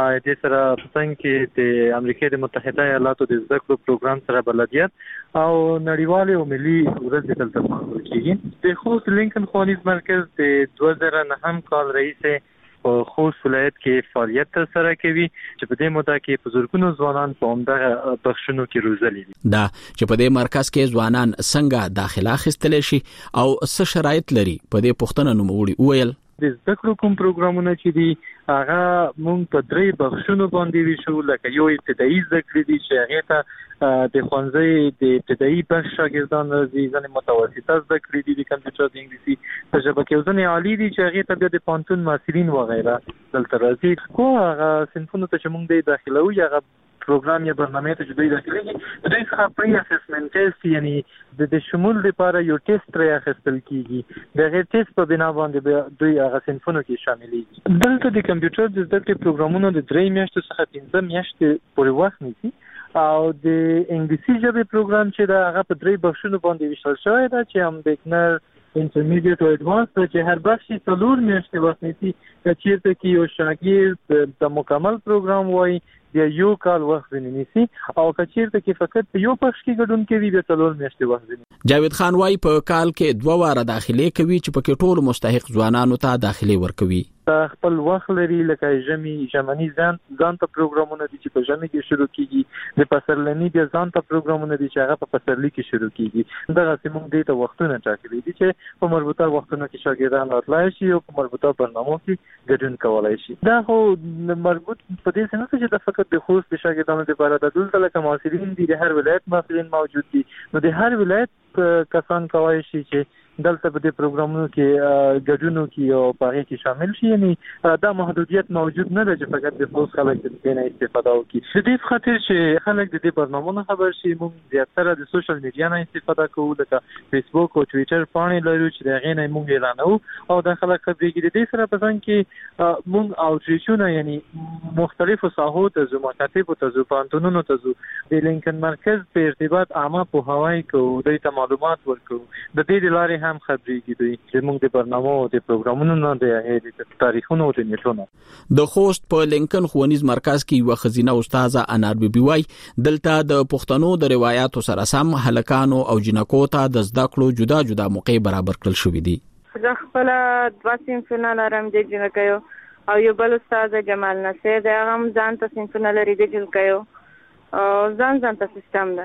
Speaker 5: د سره څنګه کې د امریکا د متحده ایالاتو د زده کړو پروګرام سره بلدیت او نړیوال او ملي ورځ دلته مخول کیږي. د خوست لینکن ښوونیز مرکز د دوه زره نهم کال رئیس په خوست ولایت کې فعالیت سره کوي چې په دې موده کې په زرګونو ځوانان په همدغه بخښونو کې روزلي دي.
Speaker 3: دا چې په دې مرکز کې ځوانان څنګه داخله اخیستل شي او څه شرایط لري په دې پوښتنه نوموړي وویل.
Speaker 5: د زده کړو کوم پروګرامونه چې دي هغه مونږ په درې بخښونو باندې ویشو، لکه یو ابتدایي زده کړې دي چې هغه ته د ښوونځي د ابتدایي بخش شاګردان راځي، ځنې متوسطه زده کړې دي د کمپیوټر د انګلیسي په ژبه کې، ځنې عالي دي چې هغه ته بیا د پانتون محصلین وغیره دلته راځي. خو هغه صنفونو ته چې مونږ د داخلوي هغه پروګرام یا برنامه ته جوړې داخليږي د دې څخه پری اسسمنت ټیسټ یعنی د شمول لپاره یو ټیسټ ترې اخیستل کیږي. د هغې ټیسټ په بنا باندې دوی هغه صنفونو کې شاملېږي. دلته د کمپیوټر د زده کړې پروګرامونو د درې میاشتو څخه پنځه میاشتې پورې وخت نیسي او د انګلیسي ژبې پروګرام چې دا هغه په درې بخښونو باندې ویشل شوی دی چې هم بیګنر، انټرمیډیټ او ایډوانس چې هر بخش څلور میاشتې وخت نیسي. که چیرته کې یو شاګرد د مکمل پروګرام وایي یا یو کال وخت ونیسي او که چیرته کې فقط یو بخش کې ګډون کوي بیا څلور میاشتې وخت ونیسي.
Speaker 3: جاوید خان وايي په کال کې دوه واره داخلي کوي چې پکې ټول مستحق ځوانانو ته داخلي ورکوي.
Speaker 5: خپل وخت لري لکه ژمي ژمني ځان ځان ته پروګرامونه دي چې په ژمي کې شروع کیږي، د پسرلني بیا ځان ته پروګرامونه دي چې هغه په پسرلي کې شروع کیږي. دغه سیمون دې ته وختونه ټاکلي دي چې په مربوطه وختونو کې شاګردان راتلای شي او په مربوطه برنامو کې ګډون کولای شي. دا خو مربوط په دې څه نه چې د فقط د خوست د شاګردانو لپاره د دلته لکه محصلین دي د هر ولایت محصلین موجود دي، نو د هر ولایت کسان کوي شي چې دلته په دې پروګرامونو کې ګډون کوي او په هغه کې شامل شي. یعنی دا محدودیت موجود نه ده چې فقط د خوست خلک د دې نه استفاده وکړي. د دې خاطر چې خلک د دې برنامهونو خبر شي، موږ زیاتره د سوشل میډیا نه استفاده کوو، لکه فیسبوک او ټویټر پاڼې لرو چې د هغې نه موږ اعلانوو او د خلک خبرېږي. د دې سره په ځان کې موږ اوټریچونه یعنی مختلفو ساحو ته ځو، مکاتبو ته ځو، پوهنتونونو ته ځو، د لینکن مرکز په ارتباط عامه پوهاوی کوو، دوی ته معلومات ورکوو. د دې د لارې هم خبرېږي دوی چې موږ د برنامو او د پروګرامونو نه د هغې تاریخونو او د نیټونو.
Speaker 3: د خوست په لینکن ښوونیز مرکز کې یوه ښځینه استاذه انار بیبي وایي دلته د پښتنو د روایاتو سره سم هلکانو او جنکو ته د زده کړو جدا جدا موقع برابر کړل شوي دي.
Speaker 8: زه خپله دوه صنفونه لرم د جنکیو او یو بل استاد جمال نصیر دی، هغه هم ځان ته صنفونه لري د جنکیو او ځان ځان ته سیستم ده.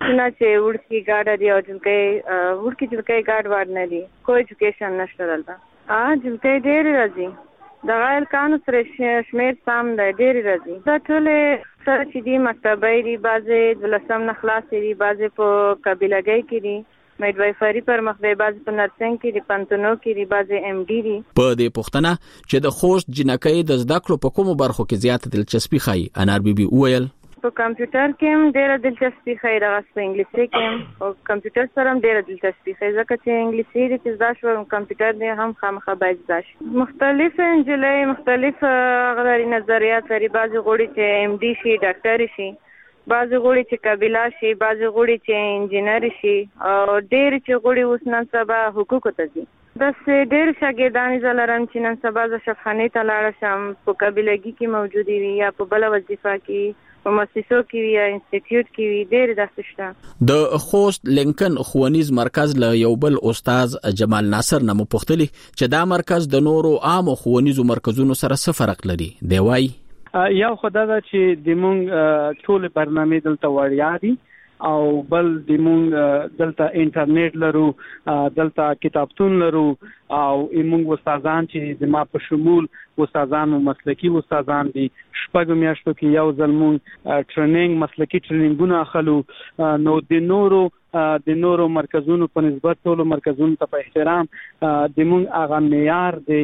Speaker 8: نه چې ورکی ګاډ دی او جنکې ورکی جنکې ګاډ وړ نه دی کوئی ایجوکیشن نشته دلته ا جنکې ډېر راځي د غیر قانون سره شمیر سم دی ډېر راځي دا ټول سره چې دی مکتبې دی بازه د لسم نه خلاص دی بازه په قبیلګۍ کې دی میډوایفری پر مخ دی بازه په نرسنګ کې دی پنتونو کې دی بازه ام ډي دی
Speaker 3: په دې پښتنه چې د خوست جنکۍ د زده کړو په کومو برخو کې زیاته دلچسپي ښيي انار بیبي وویل
Speaker 8: په کمپیوټر کې هم ډېر دلچسپي ښيي راغس په انګلیسي کې هم او کمپیوټر سره هم ډېر دلچسپي ښيي ځکه چې انګلیسي د چې زده شو کمپیوټر دی هم خامخا باید زده شي مختلف انجلۍ مختلف غلري نظریات لري بعضې غوړي چې ام ډي شي ډاکټر شي بعضې غوړي چې قبیله شي بعضې غوړي چې انجینر شي او ډېر چې غوړي اوس نن سبا حقوقو ته ځي داسې ډېر شاګردانې زه لرم چې نن سبا زه شفخانې ته لاړه شم په قبیلګي کې موجودې وي یا په بله وظیفه کې په مؤسسو کې وي یا انسټیټیوټ کې وي ډېرې داسې شته
Speaker 3: د خوست لینکن ښوونیز مرکز له یو بل استاد جمال ناصر نه مو پوښتلي چې دا مرکز د نورو عامو ښوونیزو مرکزونو سره څه فرق لري دی وایي
Speaker 7: یو خدای دا چې د مونږ ټول برنامه دلته وړیا دي او بل د مونږ دلته انټرنیټ لرو دلته کتابتون لرو او موږ استادان چې د ما په شمول استادان او مسلکی استادان دي شپږ میاشتو کې یو ځل مونږ ټریننګ مسلکی ټریننګونه اخلو نو د نورو د نورو مرکزونو په نسبت ټولو مرکزونو ته په احترام د مونږ هغه معیار دی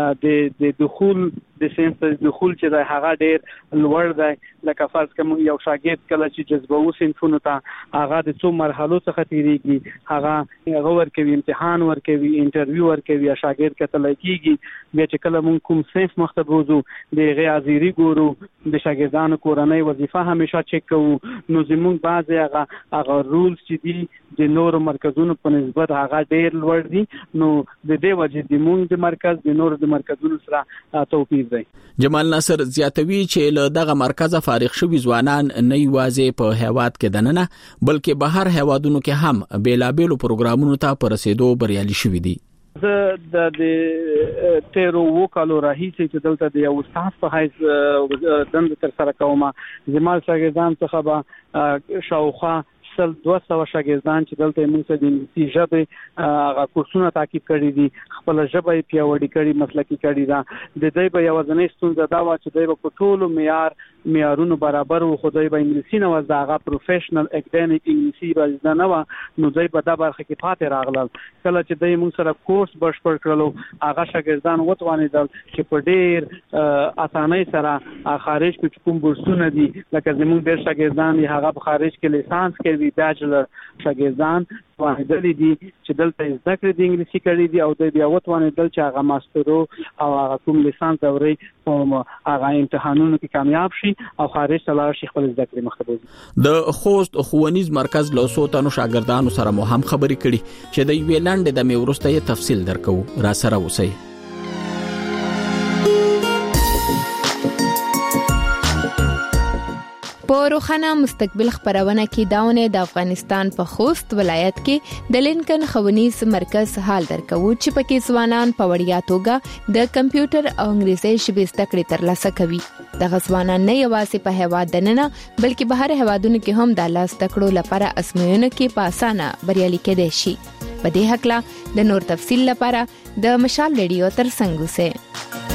Speaker 7: د د دخول د سنس دخول چې د هغه ډیر لوړ دی لکه فرض کوم یو شاګرد کله چې جذبو سنفونو ته هغه د څو مرحلو څخه تیریږي هغه هغه ورکوي امتحان ورکوي انټرویو ورکوي شاګرد کتل کیږي بیا چې کله مونږ کوم سنف مختبوزو د غیازيري ګورو د شاګردانو کورنۍ وظیفه همیشه چک کوو نو زموږ بعضی هغه هغه رولز چې د نورو مرکزونو په نسبت هغه ډیر لوړ دي نو د دې وجه د مونږ د مرکز د نورو د مرکزونو سره توپیر دی
Speaker 3: جمال ناصر زیاتوي چې له دغه مرکز فارغ شوي ځوانان نه یوازې په هیواد کې دننه بلکې بهر هیوادونو کې هم بیلابېلو پروګرامونو ته پر رسیدو بریالي شوي دي
Speaker 7: زه د تیرو وکالو راهیسې چې دلته د یو استاد په حیث دنده تر سره کوم زمال شاګردان څخه به شاوخوا سل دوه سوه شاګردان چې دلته موږ ته د انګلیسي ژبې هغه کورسونه تعقیب کړي دي خپل ژبه یې پیاوړې کړي مسلکي کړي ده د دوی به یوازینۍ ستونزه دا وه چې دوی به په ټولو معیار معیارونو برابر وو خو دوی به انګلیسي نه وه د هغه پروفیشنل اکاډمیک انګلیسي به زده نه وه نو دوی په دا برخه کې پاتې راغلل کله چې دوی موږ سره کورس بشپړ کړلو هغه شاګردان وتوانېدل چې په ډېر اسانۍ سره خارج کې کوم بورسونه دي لکه زموږ ډېر شاګردان دي هغه په خارج کې لیسانس کوي بیچلر شاګردان وانهدل دي چې دلته زده کړې د انګلیسي کړي دي او د بیا وتوانېدل چې هغه ماسترو او هغه کوم لیسانس دورې په هغه امتحانونو کې کامیاب شي او خارج ته لاړ شي خپل زده کړې مخ ته بوځي
Speaker 3: د خوست ښوونیز مرکز له څو تنو شاګردانو سره مو هم خبرې کړي چې د یوې لنډې دمې وروسته یې تفصیل درکو را سره اوسئ
Speaker 6: په روښانه مستقبل خبرونه کې داونه د افغانستان په خوست ولایت کې د لینکن ښوونیز مرکز حال درکو چې پکې ځوانان په وړیا توګه د کمپیوټر او انګلیسي ژبې زده کړې ترلاسه کوي د ځوانان نه یوازې په هیواد دننه بلکې بهر هیوادونو کې هم د لاس تکړو لپاره ازموینو کې په اسانه بریالي کېدای شي په دې حق د نور تفصیل لپاره د مشال ریډیو تر څنګ اوسئ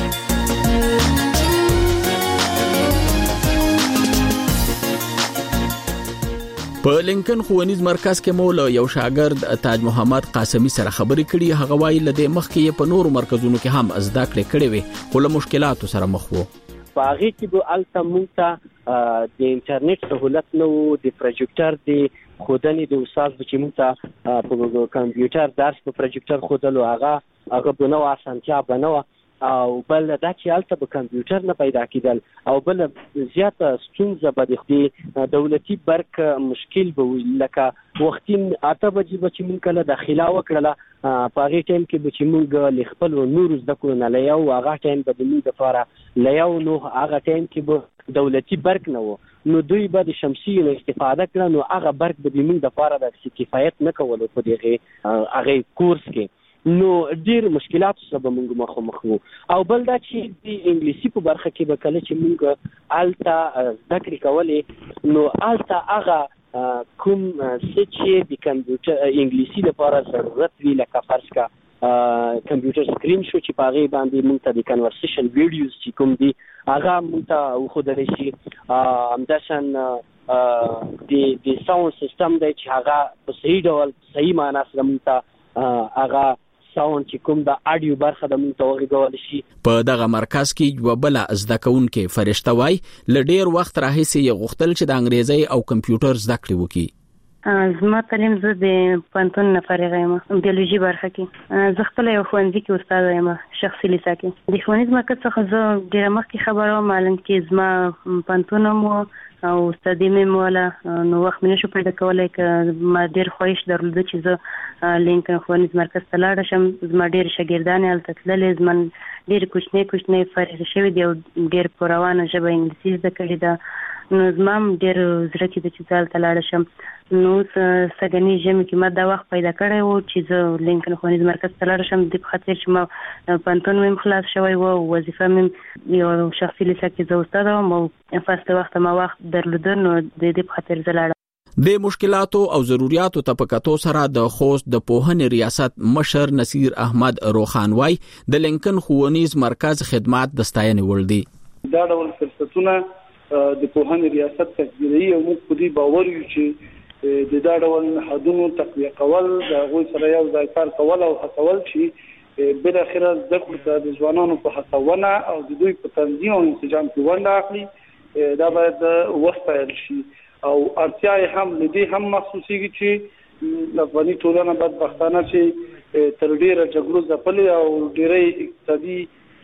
Speaker 3: په لینکن ښوونیز مرکز کې مو له یو شاګرد تاج محمد قاسمی سره خبرې کړي هغه وایي لدې مخکې په نورو مرکزونو کې هم زده کړې کړې وي خو له مشکلاتو سره مخ وو
Speaker 9: په هغه کې به الته مونږ ته د انټرنیټ سہولت نه وو د پروجیکټر د خودنې د استاد چې مونږ ته په کمپیوټر درس په پروجیکټر خودلو هغه هغه بنو اسانتیا بنو او بل دا چې الته په کمپیوټر نه پیدا کېدل او بل زیاته ستونزه به د دولتي برک مشکل به لکه وختین اته بجې به چې مونږ کله داخله وکړله په هغې ټایم کې به چې مونږ له خپلو نورو زده کړو نه له یو هغه ټایم به د مونږ دپاره له یو نو هغه ټایم کې به دولتي برک نه و نو دوی به د شمسي نه استفاده کړه نو هغه برک به د مونږ دپاره د کفایت نه کولو په دغې هغې کورس کې نو ډیر مشکلات سره موږ مخ وو او بل دا چې د انګلیسي په برخه کې به کله چې موږ التا ذکر کولې نو التا هغه کوم څه چې د کمپیوټر انګلیسي لپاره ضرورت وی لکه فرض کا کمپیوټر سکرین شو چې په هغه باندې موږ ته د کنورسیشن ویډیوز چې کوم دي هغه موږ ته وښودل شي همداشان د د ساوند سیستم دی چې هغه په صحیح ډول صحیح معنا سره موږ ته هغه ساوند چې کوم د اډیو برخه د موږ ته وغږول شي. په دغه مرکز کې یو بل زده کوونکې فرشته وای ل ډیر وخت راهیسې یې غوښتل چې د انګریزي او کمپیوټر زده کړې وکړي.
Speaker 10: زما تعلیم زه د پانتون نه فارغ یم بیولوژي برخه کې. زه خپل یو ښوونځي کې استاد یم شخصي لیسه کې. د ښوونیز مرکز څخه زه ډېره مخکې خبره وم معلوم چې زما پانتون مو او استادي مې موله نو وخت مې نشو پیدا کولی که ما ډېر خواهش درلوده چې زه لینکن ښوونیز مرکز ته لاړه شم. زما ډېرې شاګردانې هلته تللې، زما ډېرې کوچنۍ کوچنۍ فارغې شوې دي او ډېر په روانه ژبه انګلیسي زده کړې ده. نو زما هم ډېر زړه کې ده چې زه هلته لاړه شم. نو سږني ژمي کې ما دا وخت پیدا کړی و چې زه لینکن ښوونیز مرکز ته لاړه شم، د په خاطر چې ما پوهنتون مې خلاص شوی و او وظیفه مې یو شخصي لیسه کې زه استاده وم او فاصله وخته ما وخت درلوده، نو د دې په خاطر زه لاړم.
Speaker 3: د مشکلاتو او ضرورتو ته په کتو سره د خوست د پوهنې ریاست مشر نصیر احمد روخانوای د لینکن ښوونیز مرکز خدمات د ستاینې وړ دي.
Speaker 12: دا ډول فرصتونه د پوهنې ریاست تقدیري او موږ په دې باور یو چې د دا ډول حدونو تقویه کول د هغوی سره یو ځای کار کول او هڅول چې بل اخره زده کړو ته د ځوانانو په هڅونه او د دوی په تنظیم او انسجام کې ونډه اخلي دا باید وستایل شي او اړتیا یې هم لدې هم محسوسېږي چې افغاني ټولنه بدبختانه چې تر ډیره جګړو ځپلې او ډیرې اقتصادي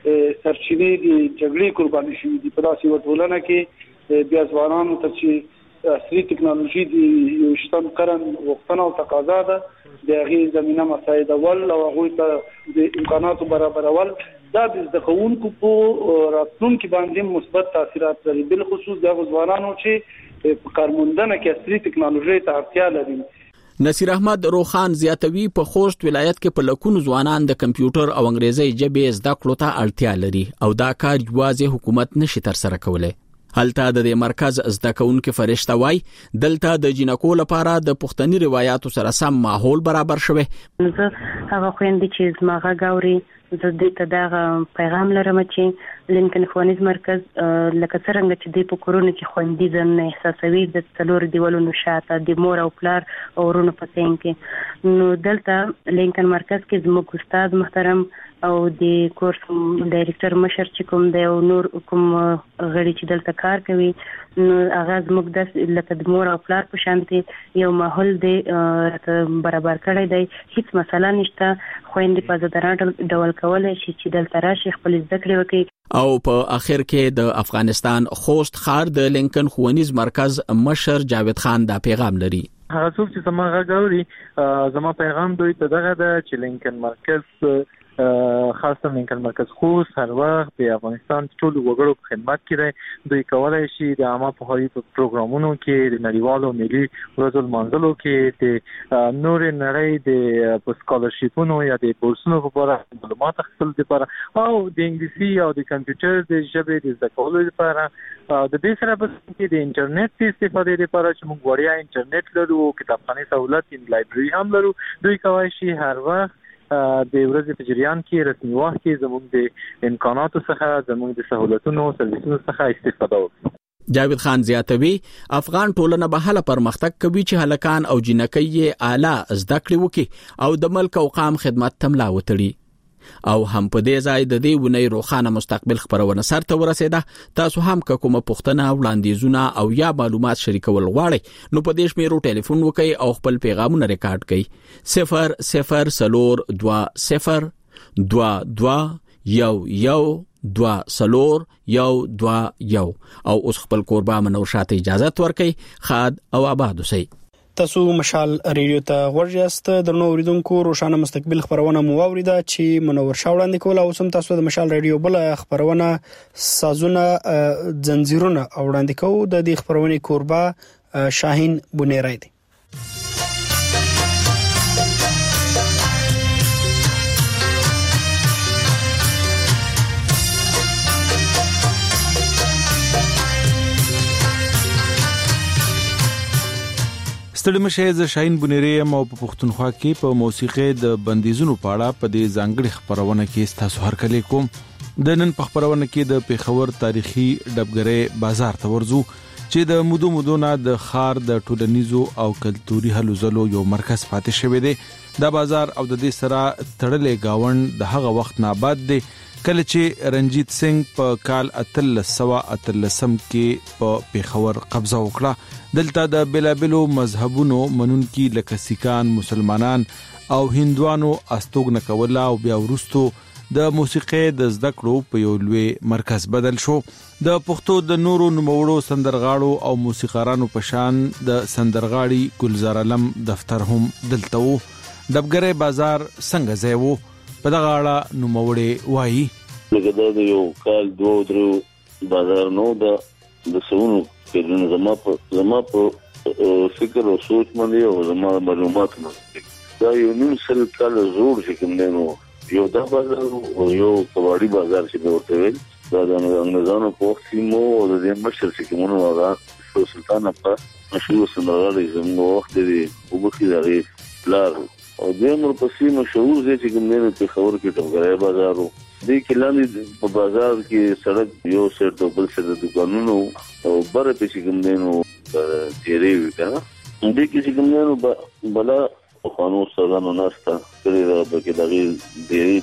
Speaker 12: سرچینې د جګړې قرباني شوي دي. په داسې یوه ټولنه کې بیا ځوانانو ته چې عصري ټکنالوژي د یویشتم قرن غوښتنه او تقاضا ده د هغې زمینه مساعدول او هغوی ته د امکاناتو برابرول دا د زده کوونکو په راتلونکي باندې مثبت تاثیرات لري، بالخصوص د هغو ځوانانو چې په کارموندنه کې عصري ټکنالوژۍ ته اړتیا لري.
Speaker 3: نصیر احمد روخان زیاتوي په خوست ولایت کې په لکونو ځوانان د کمپیوټر او انګریزي ژبې زده کړو ته اړتیا لري او دا کار یوازې حکومت نشي تر سره کولای. هلته د دې مرکز زده کوونکې فرشته وای دلته د جنکو لپاره د پښتني روایتو سره سم ماحول برابر شوی.
Speaker 10: زه هغه خويندې چې زما غږ اوري زه دې ته دا پیغام لرم چې لینکن ښوونیز مرکز لکه څنګه چې د پکورونو کې خوندې ځن احساسوي د څلور دیوالونو شاته د مور او پلار او ورونو په څنګ کې، نو دلته لینکن مرکز کې زموږ استاد محترم او د کورس ډایریکټر مشر چې کوم دی او نور کوم غړي چې دلته کار کوي نو هغه زموږ د لکه د مور او پلار په شان یو ماحول دی برابر کړی دی، هیڅ مسله نشته. خويندې په زدارانه ډول کولای شي چې دلته راشي خپل زده کړې وکړي.
Speaker 3: او په اخر کې د افغانستان خوست ښار د لینکن ښوونیز مرکز مشر جاوید خان دا پیغام لري.
Speaker 5: هغه څوک چې زما غږ اوري زما پیغام دوی ته دغه ده چې لینکن مرکز خاصه لینکن مرکز خوست هر وخت د افغانستان ټول وګړو په خدمت کې دی. دوی کولای شي د عامه پوهاوي په پروګرامونو کې د نړیوالو ملي ورځو لمانځلو کې د نور نړۍ د سکالرشیپونو یا د بورسونو په اړه معلومات اخیستل لپاره او د انګلیسي او د کمپیوټر د ژبې د زده کولو لپاره د دې سره په کې د انټرنیټ د استفادې لپاره چې موږ وړیا انټرنیټ لرو، کتابخانې سہولت ان لایبرری هم لرو. دوی کولای شي هر وخت د ورځې په جریان کې رسمي وخت کې زموږ د امکاناتو څخه زموږ د سہولتونو سرویسونو څخه استفاده وکړي.
Speaker 3: جاوید خان زیاتوي افغان ټولنه به هله پرمختګ کوي چې هلکان او جنکۍ اعلی زده کړې وکړي او د ملک او قام خدمت تملا وتړي. او هم په دې ځای د دې ونې روخانه مستقبل خبرونه سره ورسېده. تاسو هم کومه پوښتنه وړاندیزونه او یا معلومات شریکول غواړئ نو په دې شمیرو ټلیفون وکړئ او خپل پیغامونه ریکارډ کړئ. صفر صفر سلور دوا صفر دوا دوا یو یو دوا سلور یو دوا یو او اوس خپل قربا منور شاته اجازه ورکړئ. خاد او آباد اوسئ.
Speaker 1: تاسو مشال ریډیو ته ورجاست درنو اوریدونکو روشانه مستقبل خبرونه مو اوریده چې منور شاوړاندې کول او سم تاسو د مشال ریډیو بل خبرونه سازونه زنجیرونه اوړاندې کوو. د دې خبرونه کوربا شاهین بنيرای دی.
Speaker 18: ستړي مشه ز شاهین بنيري مو په پښتونخوا کې په موسیقي د بندیزونو پاړه په دې ځانګړي خبرونه کې تاسو هر کله کوم د نن په خبرونه کې د پیښور تاریخي ډبګرې بازار ته ورزو چې د مودو مودو نه د خار د ټولنیزو او کلتوري هلو زلو یو مرکز پاتې شوی دی. دا بازار او د دې سره تړلې گاوند د هغه وخت نه بعد دی کله چې رنجیت سنگ په کال اتلس سوا اتلسم کې په پیښور قبضه وکړه. دلته د بلابلو مذهبونو منونکي لکه سیکان، مسلمانان او هندوانو استوګنه کوله او بیا وروستو د موسیقي د زده کړو په یو لوی مرکز بدل شو. د پښتو د نورو نوموړو سندرغاړو او موسیقارانو په شان د سندرغاړي ګلزار علم دفتر هم دلته وو. ډبګرې بازار څنګه ځای وو په دغه اړه نوموړي وایي
Speaker 11: لکه دا یو کال دوه درو بازار نو د د سونو کې زما په زما په فکر او سوچ باندې او زما معلومات باندې دا یو نیم سل کال زوړ چې کوم دی نو یو دا بازار او یو کواړی بازار چې ورته ویل دا د انګريزانو په وخت کې مو او د دې مشر چې کومو هغه سلطان په مشهور سندرغاړي زموږ وخت دی او بخي دغه لار او د امر پسې مشهور دی چې کوم نه په خبر کې ټوګرای بازارو د کلاندې په بازار کې سړک یو سر د بل سر د دکانونو او بر په چې کوم نه نو تیرې وکړه دې کې چې کوم نه بلا خانو سره ناشته کړی دا کې دغه ډېری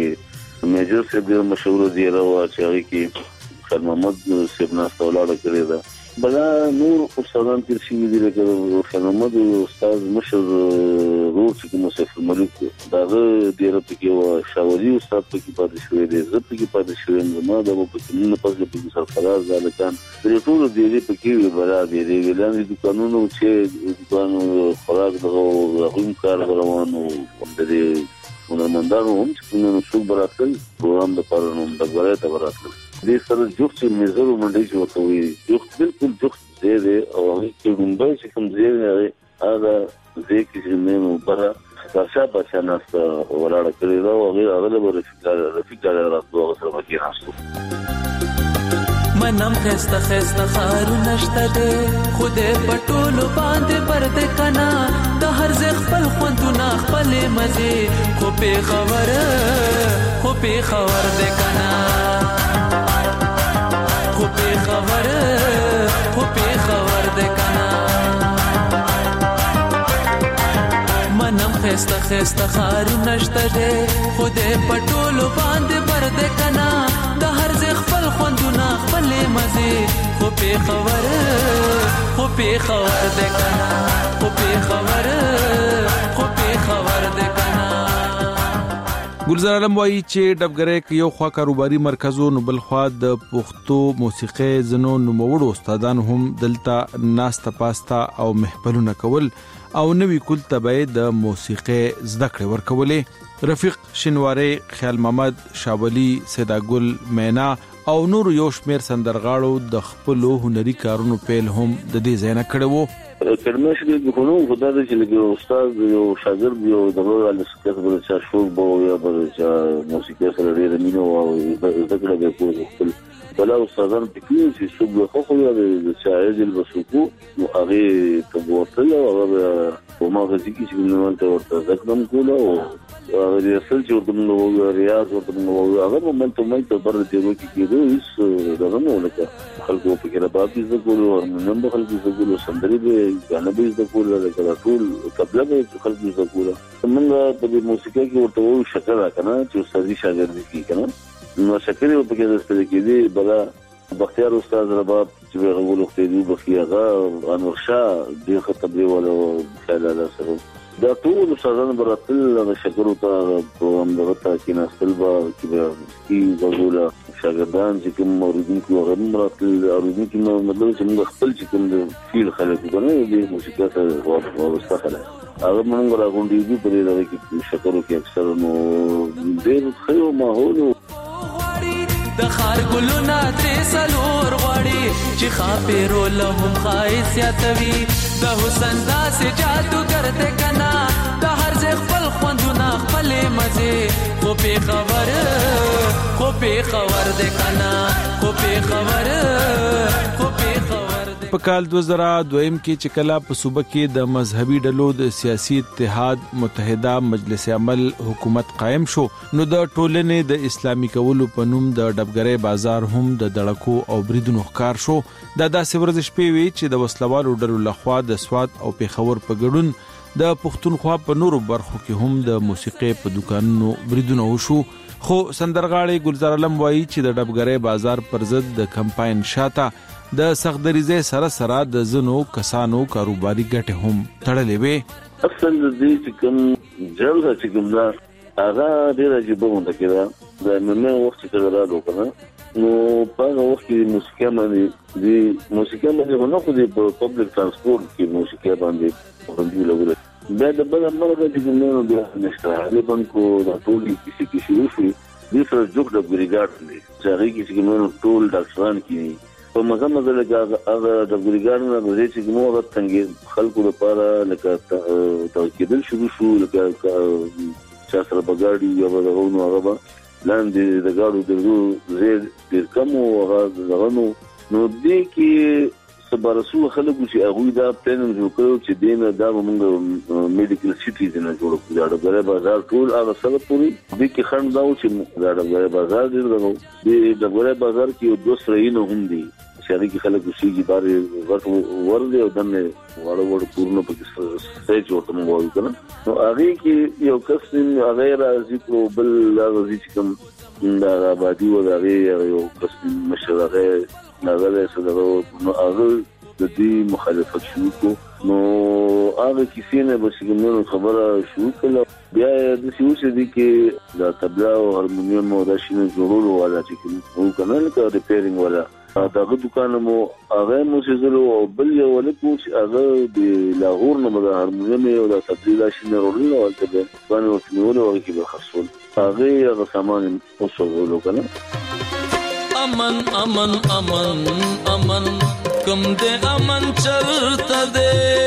Speaker 11: پکې میجر سے ډېر مشهور دی راو چې کې خان محمد سیبنا استولاړه کړی دا بلا نور استادان تیر شي دي لکه خان محمد استاد مشر روح چې مصطفی ملک داغه ډېر پکې و شاوري استاد پکې پاتې شوی دی زه پکې پاتې شوم زما د په کمنه پس په سرفراز ځلکان درې ټول ډېر پکې بلا ډېر ویلان دي قانونو چې قانون خوراک دغه هم کار روانو د دې ونمندانو هم چې نو څو براتل پروګرام د پرونو د غوړې ته براتل دې سره جوخ چې مزرو منډي چې وته وي جوخ بالکل جوخ دې دې او چې کومبای چې کوم دې نه هغه دې کې نه نو برا تاسو په شانست ولاړ کړی دا او هغه هغه رفیق رفیق راځو سره باندې راستو
Speaker 13: منم خسته خسته خارو نشته دې خوده پټولو باندې پرد کنا د هر ز خپل خوندونه خپل مزه خو په خبر خو په خبر دې کنا خو په خبر خو په خبر دې کنا منم خسته خسته خارو نشته دې خوده پټولو باندې پرد کنا د هر ز خپل خوندونه خپل مزه خو په خبر خو په خبر دې کنا خو په خبر خو په خبر دې کنا.
Speaker 18: ګلزار علم وایي چې ډبګرې یو خوا کاروباري مرکزو نو بل خوا د پښتو موسیقي زنو نوموړو استادان هم دلته ناسته پاستا او محفلونه کول او نوی کول تبع د موسیقي زده کړې ورکولې. رفیق شینواری، خیال محمد، شاولی، سیداګل، مینا او نور یو شمیر سندرغاړو د خپل هنري کارونو پیل هم د دې ځای نه کړو.
Speaker 11: کلمه چې د غنو خدای دې چې یو استاد یو شاګرد یو دغه له سکه بل څه شو بو یا بل څه موسیقي سره ډېر مينو او زګړه به کوو بلا استادان پکې چې څوک خو خو یا د شاعر البسوکو نو هغه ته ورته او هغه ما غږی چې نو ته ورته ځکم کوله او هغه دې اصل چې ورته نو ریاض ورته نو هغه مومنت مې ته بر دې نو کې کېدو هیڅ دغه نو لکه خلکو په کې را پاتې زګولو او نن به خلکو زګولو سندري به غانه به زګولو لکه ټول قبل به خلکو زګولو څنګه په موسیقي کې ورته وو شکر راکنه چې استادي شاګرد کی کنه نو شکر یو په کې د ستل کې دی بلا بختیار استاد رباب چې هغه وخت دی بخیاغه انور شاه دې خطبه ولا خیال الله سره دا ټول استادان براتل د شکر ته پروګرام دغه کې نستل با چې کی غوړه شاګردان چې کوم اوریدونکو هغه براتل اوریدونکو نو مطلب چې موږ خپل چې کوم فیل خلک کنه دې موسیقي سره وابسته خلک هغه موږ راغونډي په دې دغه کې شکر کې اکثر نو ډېر خیو ماحول
Speaker 13: د خار ګلونه درې سلور غوړي چې خاپېرو لهم خایس یاتوي د حسن داسې جادوګر دی کنه د هر ځای خپل خوندونه خپلې مزې خو پې خبر خو پې خبر دی کنه خو پې خبر خو پې خبر دی
Speaker 18: په کال دوه زره دویم کې چې کله په صوبه کې د مذهبي ډلو د سیاسي اتحاد متحده مجلس عمل حکومت قائم شو، نو د ټولنې د اسلامي کولو په نوم د ډبګرۍ بازار هم د دړکو او بریدونو ښکار شو. دا داسې ورځ شپې وي چې د وسلوالو ډلو لخوا د سوات او پیښور په ګډون د پښتونخوا په نورو برخو کې هم د موسیقي په دکانونو بریدونه وشو. خو سندرغاړي ګلزار علم وایي چې د ډبګرۍ بازار پر ضد د کمپاین شاته د سختدریزه سره سره د زنو کسانو کاروباري ګټه هم تړلې وي.
Speaker 11: اصل دې چې کوم جلسه چې کوم دا هغه ډیر عجیب وونده کړه د نن وخت کې راځو کنه، نو په وخت کې موسیقي باندې دې موسیقي باندې نو خو دې په پبلک ترانسپورت کې موسیقي باندې باندې لګول دا د بل مرګ چې نو د نشته هغه باندې د ټولي کسی کسی وشي دې سره جوړ د بریګاډ دی چې هغه کې نو ټول ډاکټران کې په مزه مزه لګا هغه د بریګاډ نه غوړي چې موږ څنګه خلکو لپاره لکه توکیدل شروع شو لکه چې سره بغاړي یو بدغونو هغه لاندې د غاړو د زیر ډیر کم او هغه دغنو نو دې کې سبارسو خلکو چې هغه دا پلان جوړ کړو چې دینه دا موږ میډیکل سیټیز نه جوړ کړو دا د غره بازار ټول هغه سره پوری دې کې خند داو چې دا د غره بازار دی دغه د غره بازار کې یو دوه سرینه هم دي چې هغه خلکو شي چې بار ورته ورلې او دنه وړ وړ پورنه په سټیج ورته موږ کنه نو هغه کې یو کس هغه راځي کو بل راځي چې کوم دا آبادی و دا یو کس مشرغه نظر سره نو هغه د دې مخالفت شروع کو نو هغه کسی نه بس کومه خبره شروع کړه بیا د سیوسه دي کې د طبلا او هارمونیم او د شینو جوړولو والا چې کوم کنه لکه ریپیرینګ والا داغه دکان مو هغه مو سيزلو او بل یو ولکو چې هغه د لاهور نه د هارمونیم او د طبلا شینو جوړولو او د باندې ورتنولو او کې به خرڅول هغه هغه سامان وسولو کنه.
Speaker 13: امن امن امن امن کم دے امن چلتا دے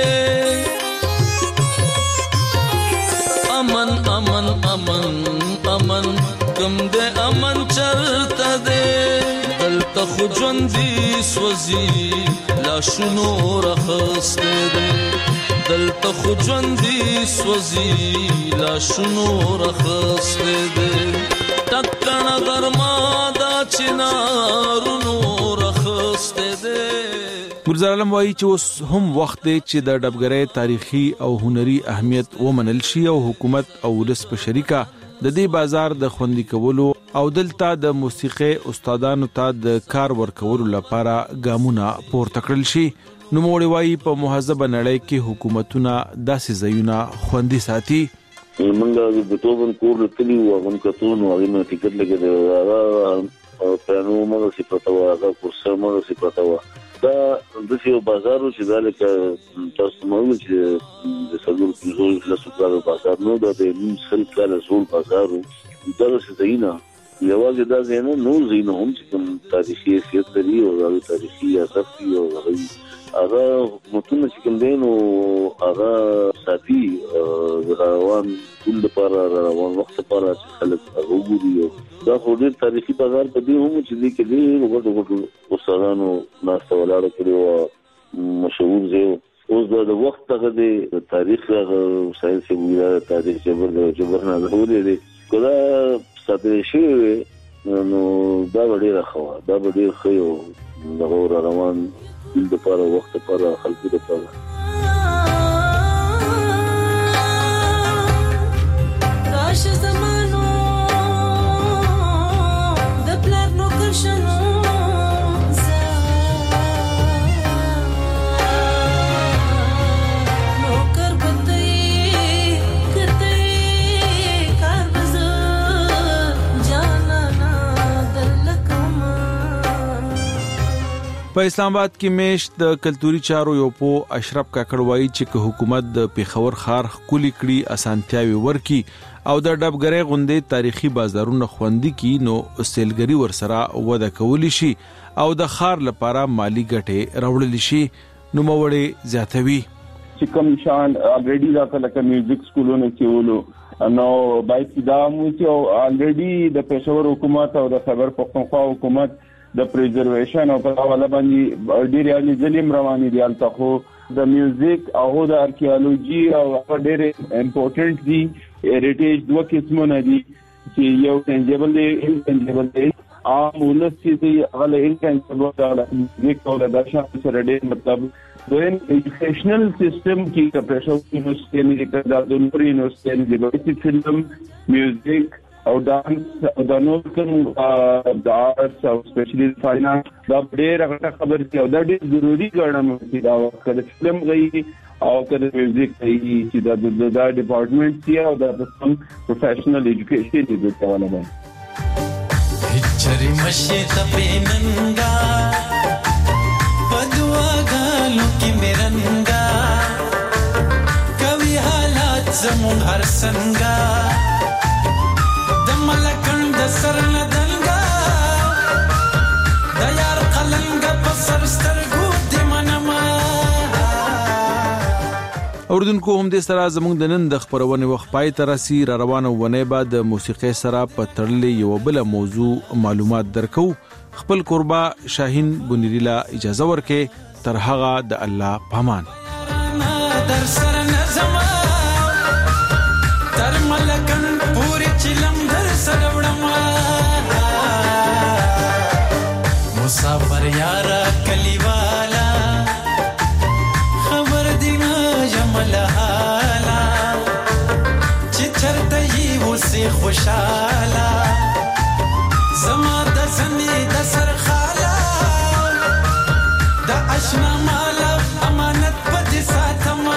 Speaker 13: امن امن امن امن کم دے امن چلتا دے دلتا خوجوندی سوزی لاشنو رخصتے دے دلتا خوجوندی سوزی لاشنو رخصتے دے ټکنا غرما دا چنارونو رخصته ده.
Speaker 18: ګلزار علم وایي چې اوس هم وخت دی چې د ډبګرۍ تاریخي او هنري اهمیت ومنل شي او حکومت او ولس په شریکه د دې بازار د خوندي کولو او دلته د موسیقي استادانو ته د کار ورکولو لپاره ګامونه پورته کړل شي. نو موږ وایي په مهذب نړۍ کې حکومتونه داسې ځایونه خوندي ساتي.
Speaker 11: منګه د بتوبن کور تلی او غن کتون او غن ټیکټ لګیدل هغه پرانو مو سي پتاوه هغه کورسه مو سي پتاوه دا د یو بازارو چې دالکه تاسو مو چې د سلور پنځول لاسو کارو بازار نو د دې سل کال زول بازارو دا څه دینا یوازې دا زینو نو زینو هم چې کوم تاریخي حیثیت لري او دا تاریخي اساس دی او هغه حکومتونه چې کوم دین او هغه ساتي روان ټول لپاره روان وخت لپاره چې خلک هغه وګوري دا خو ډېر تاریخي بازار په دې هم چې دې کې دې وګړو وګړو استادانو ناسته ولاړه کړو او مشهور دی اوس د وخت څخه د تاریخ ساينس ویلا تاریخ جبر جبر نه ضروري دی کله ستاسو شي نو دا ډېر ښه دا ډېر ښه یو د روان د لپاره وخت لپاره خلکو لپاره راش زمانو د پلار نو کرشنو
Speaker 18: په اسلام آباد کې میشت د کلتوري چارو یو په اشرف کاکړ وایي چې حکومت د پیښور ښار کلی کړي اسانتیاوي ورکي او د ډبګرۍ غوندې تاریخي بازارونه خوندي کی نو سیلګری ورسره وده کولی شي او د ښار لپاره مالی ګټه راوړل شي. نو موړې زیاتوي
Speaker 14: چې کوم شان الریډي دا لکه میوزیک سکولونه کې ولو نو باید دا مو چې الریډي د پېښور حکومت او د خبر پښتونخوا حکومت د پریزرویشن او په حواله باندې ډېر یعنی ظلم رواني دي البته خو د میوزیک او د آرکیالوجي او ډېر امپورټنٹ دي هریټیج دوه قسمونه دي چې یو ټنجبل دی انټنجبل دی عام ولس چې هغه انټنجبل د میوزیک او د داشا سره ډېر مطلب دویم ایجوکیشنل سیستم کی کپریشن یونیورسيټي کې د دونور یونیورسيټي د بیسیک فلم میوزیک او ډانس او د نور کوم د آرټس او سپیشلی فاینانس دا ډېر هغه خبر دی او دا ډېر ضروری ګڼم چې دا کله فلم غي او کله میوزیک غي چې دا د دا ډپارټمنټ دی او دا سم پروفیشنل ایجوکیشن دی د حواله باندې
Speaker 13: چری مشه تپیننګا پدواګانو کې مرنګا کوي حالات زمون هر څنګه د ملکند سر ندنګا د یار قلنګ په سر سترګو د منما
Speaker 18: اوردونکو هم د سره زموږ د نن د خبرونه وخت پای تر سي را روانه ونه بعد موسیقي سره په تړلې یو بل موضوع معلومات درکو خپل قربا شاهین بنيريلا اجازه ورکې تر هغه د الله پامان
Speaker 13: در سر نظم تر ملکن پوری چلم در سر وړما مسافر یارا کلیوالا خبر دینا جمل حالا چې چرته یې وسه خوشاله زما د سنې د سر خاله د اشنا مال امانت پد ساتما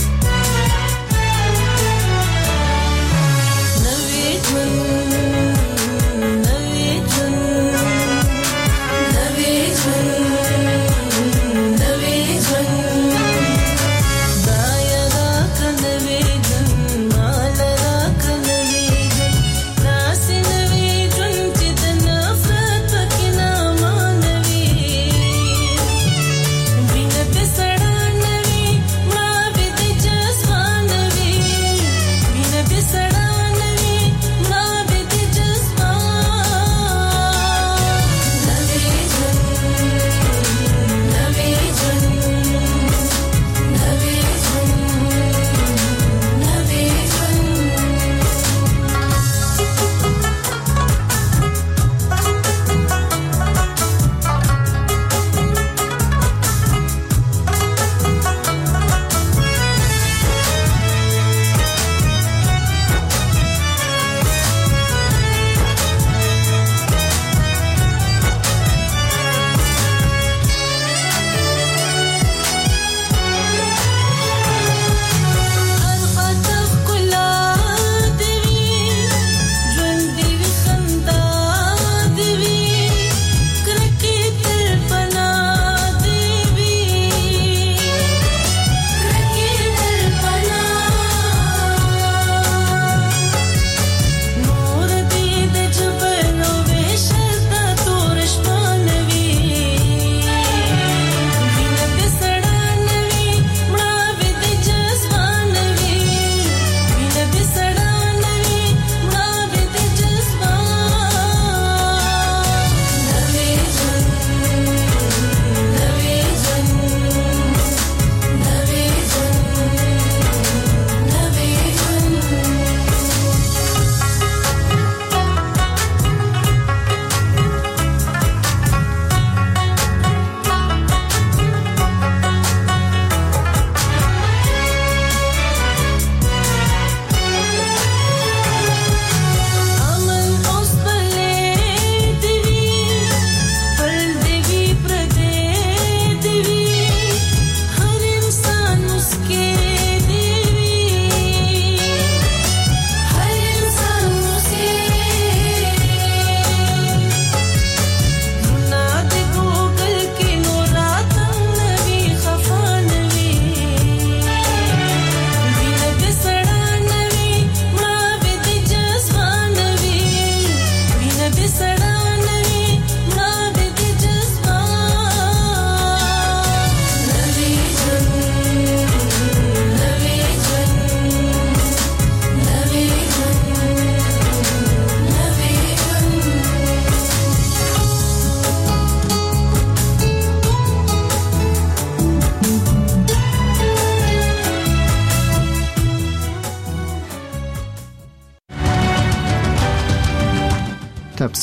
Speaker 13: نوې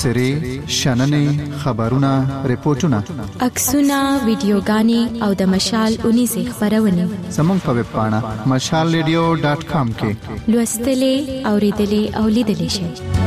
Speaker 15: تبصرې شننې خبرونه ریپورتونه
Speaker 6: عکسونه ویډیوګانې او د مشال اونیزه خبرونه
Speaker 15: زموږ په ویب پاڼه مشال ریډیو ډاټ کام کې
Speaker 6: لوستلې اوریدلې او لیدلې شئ.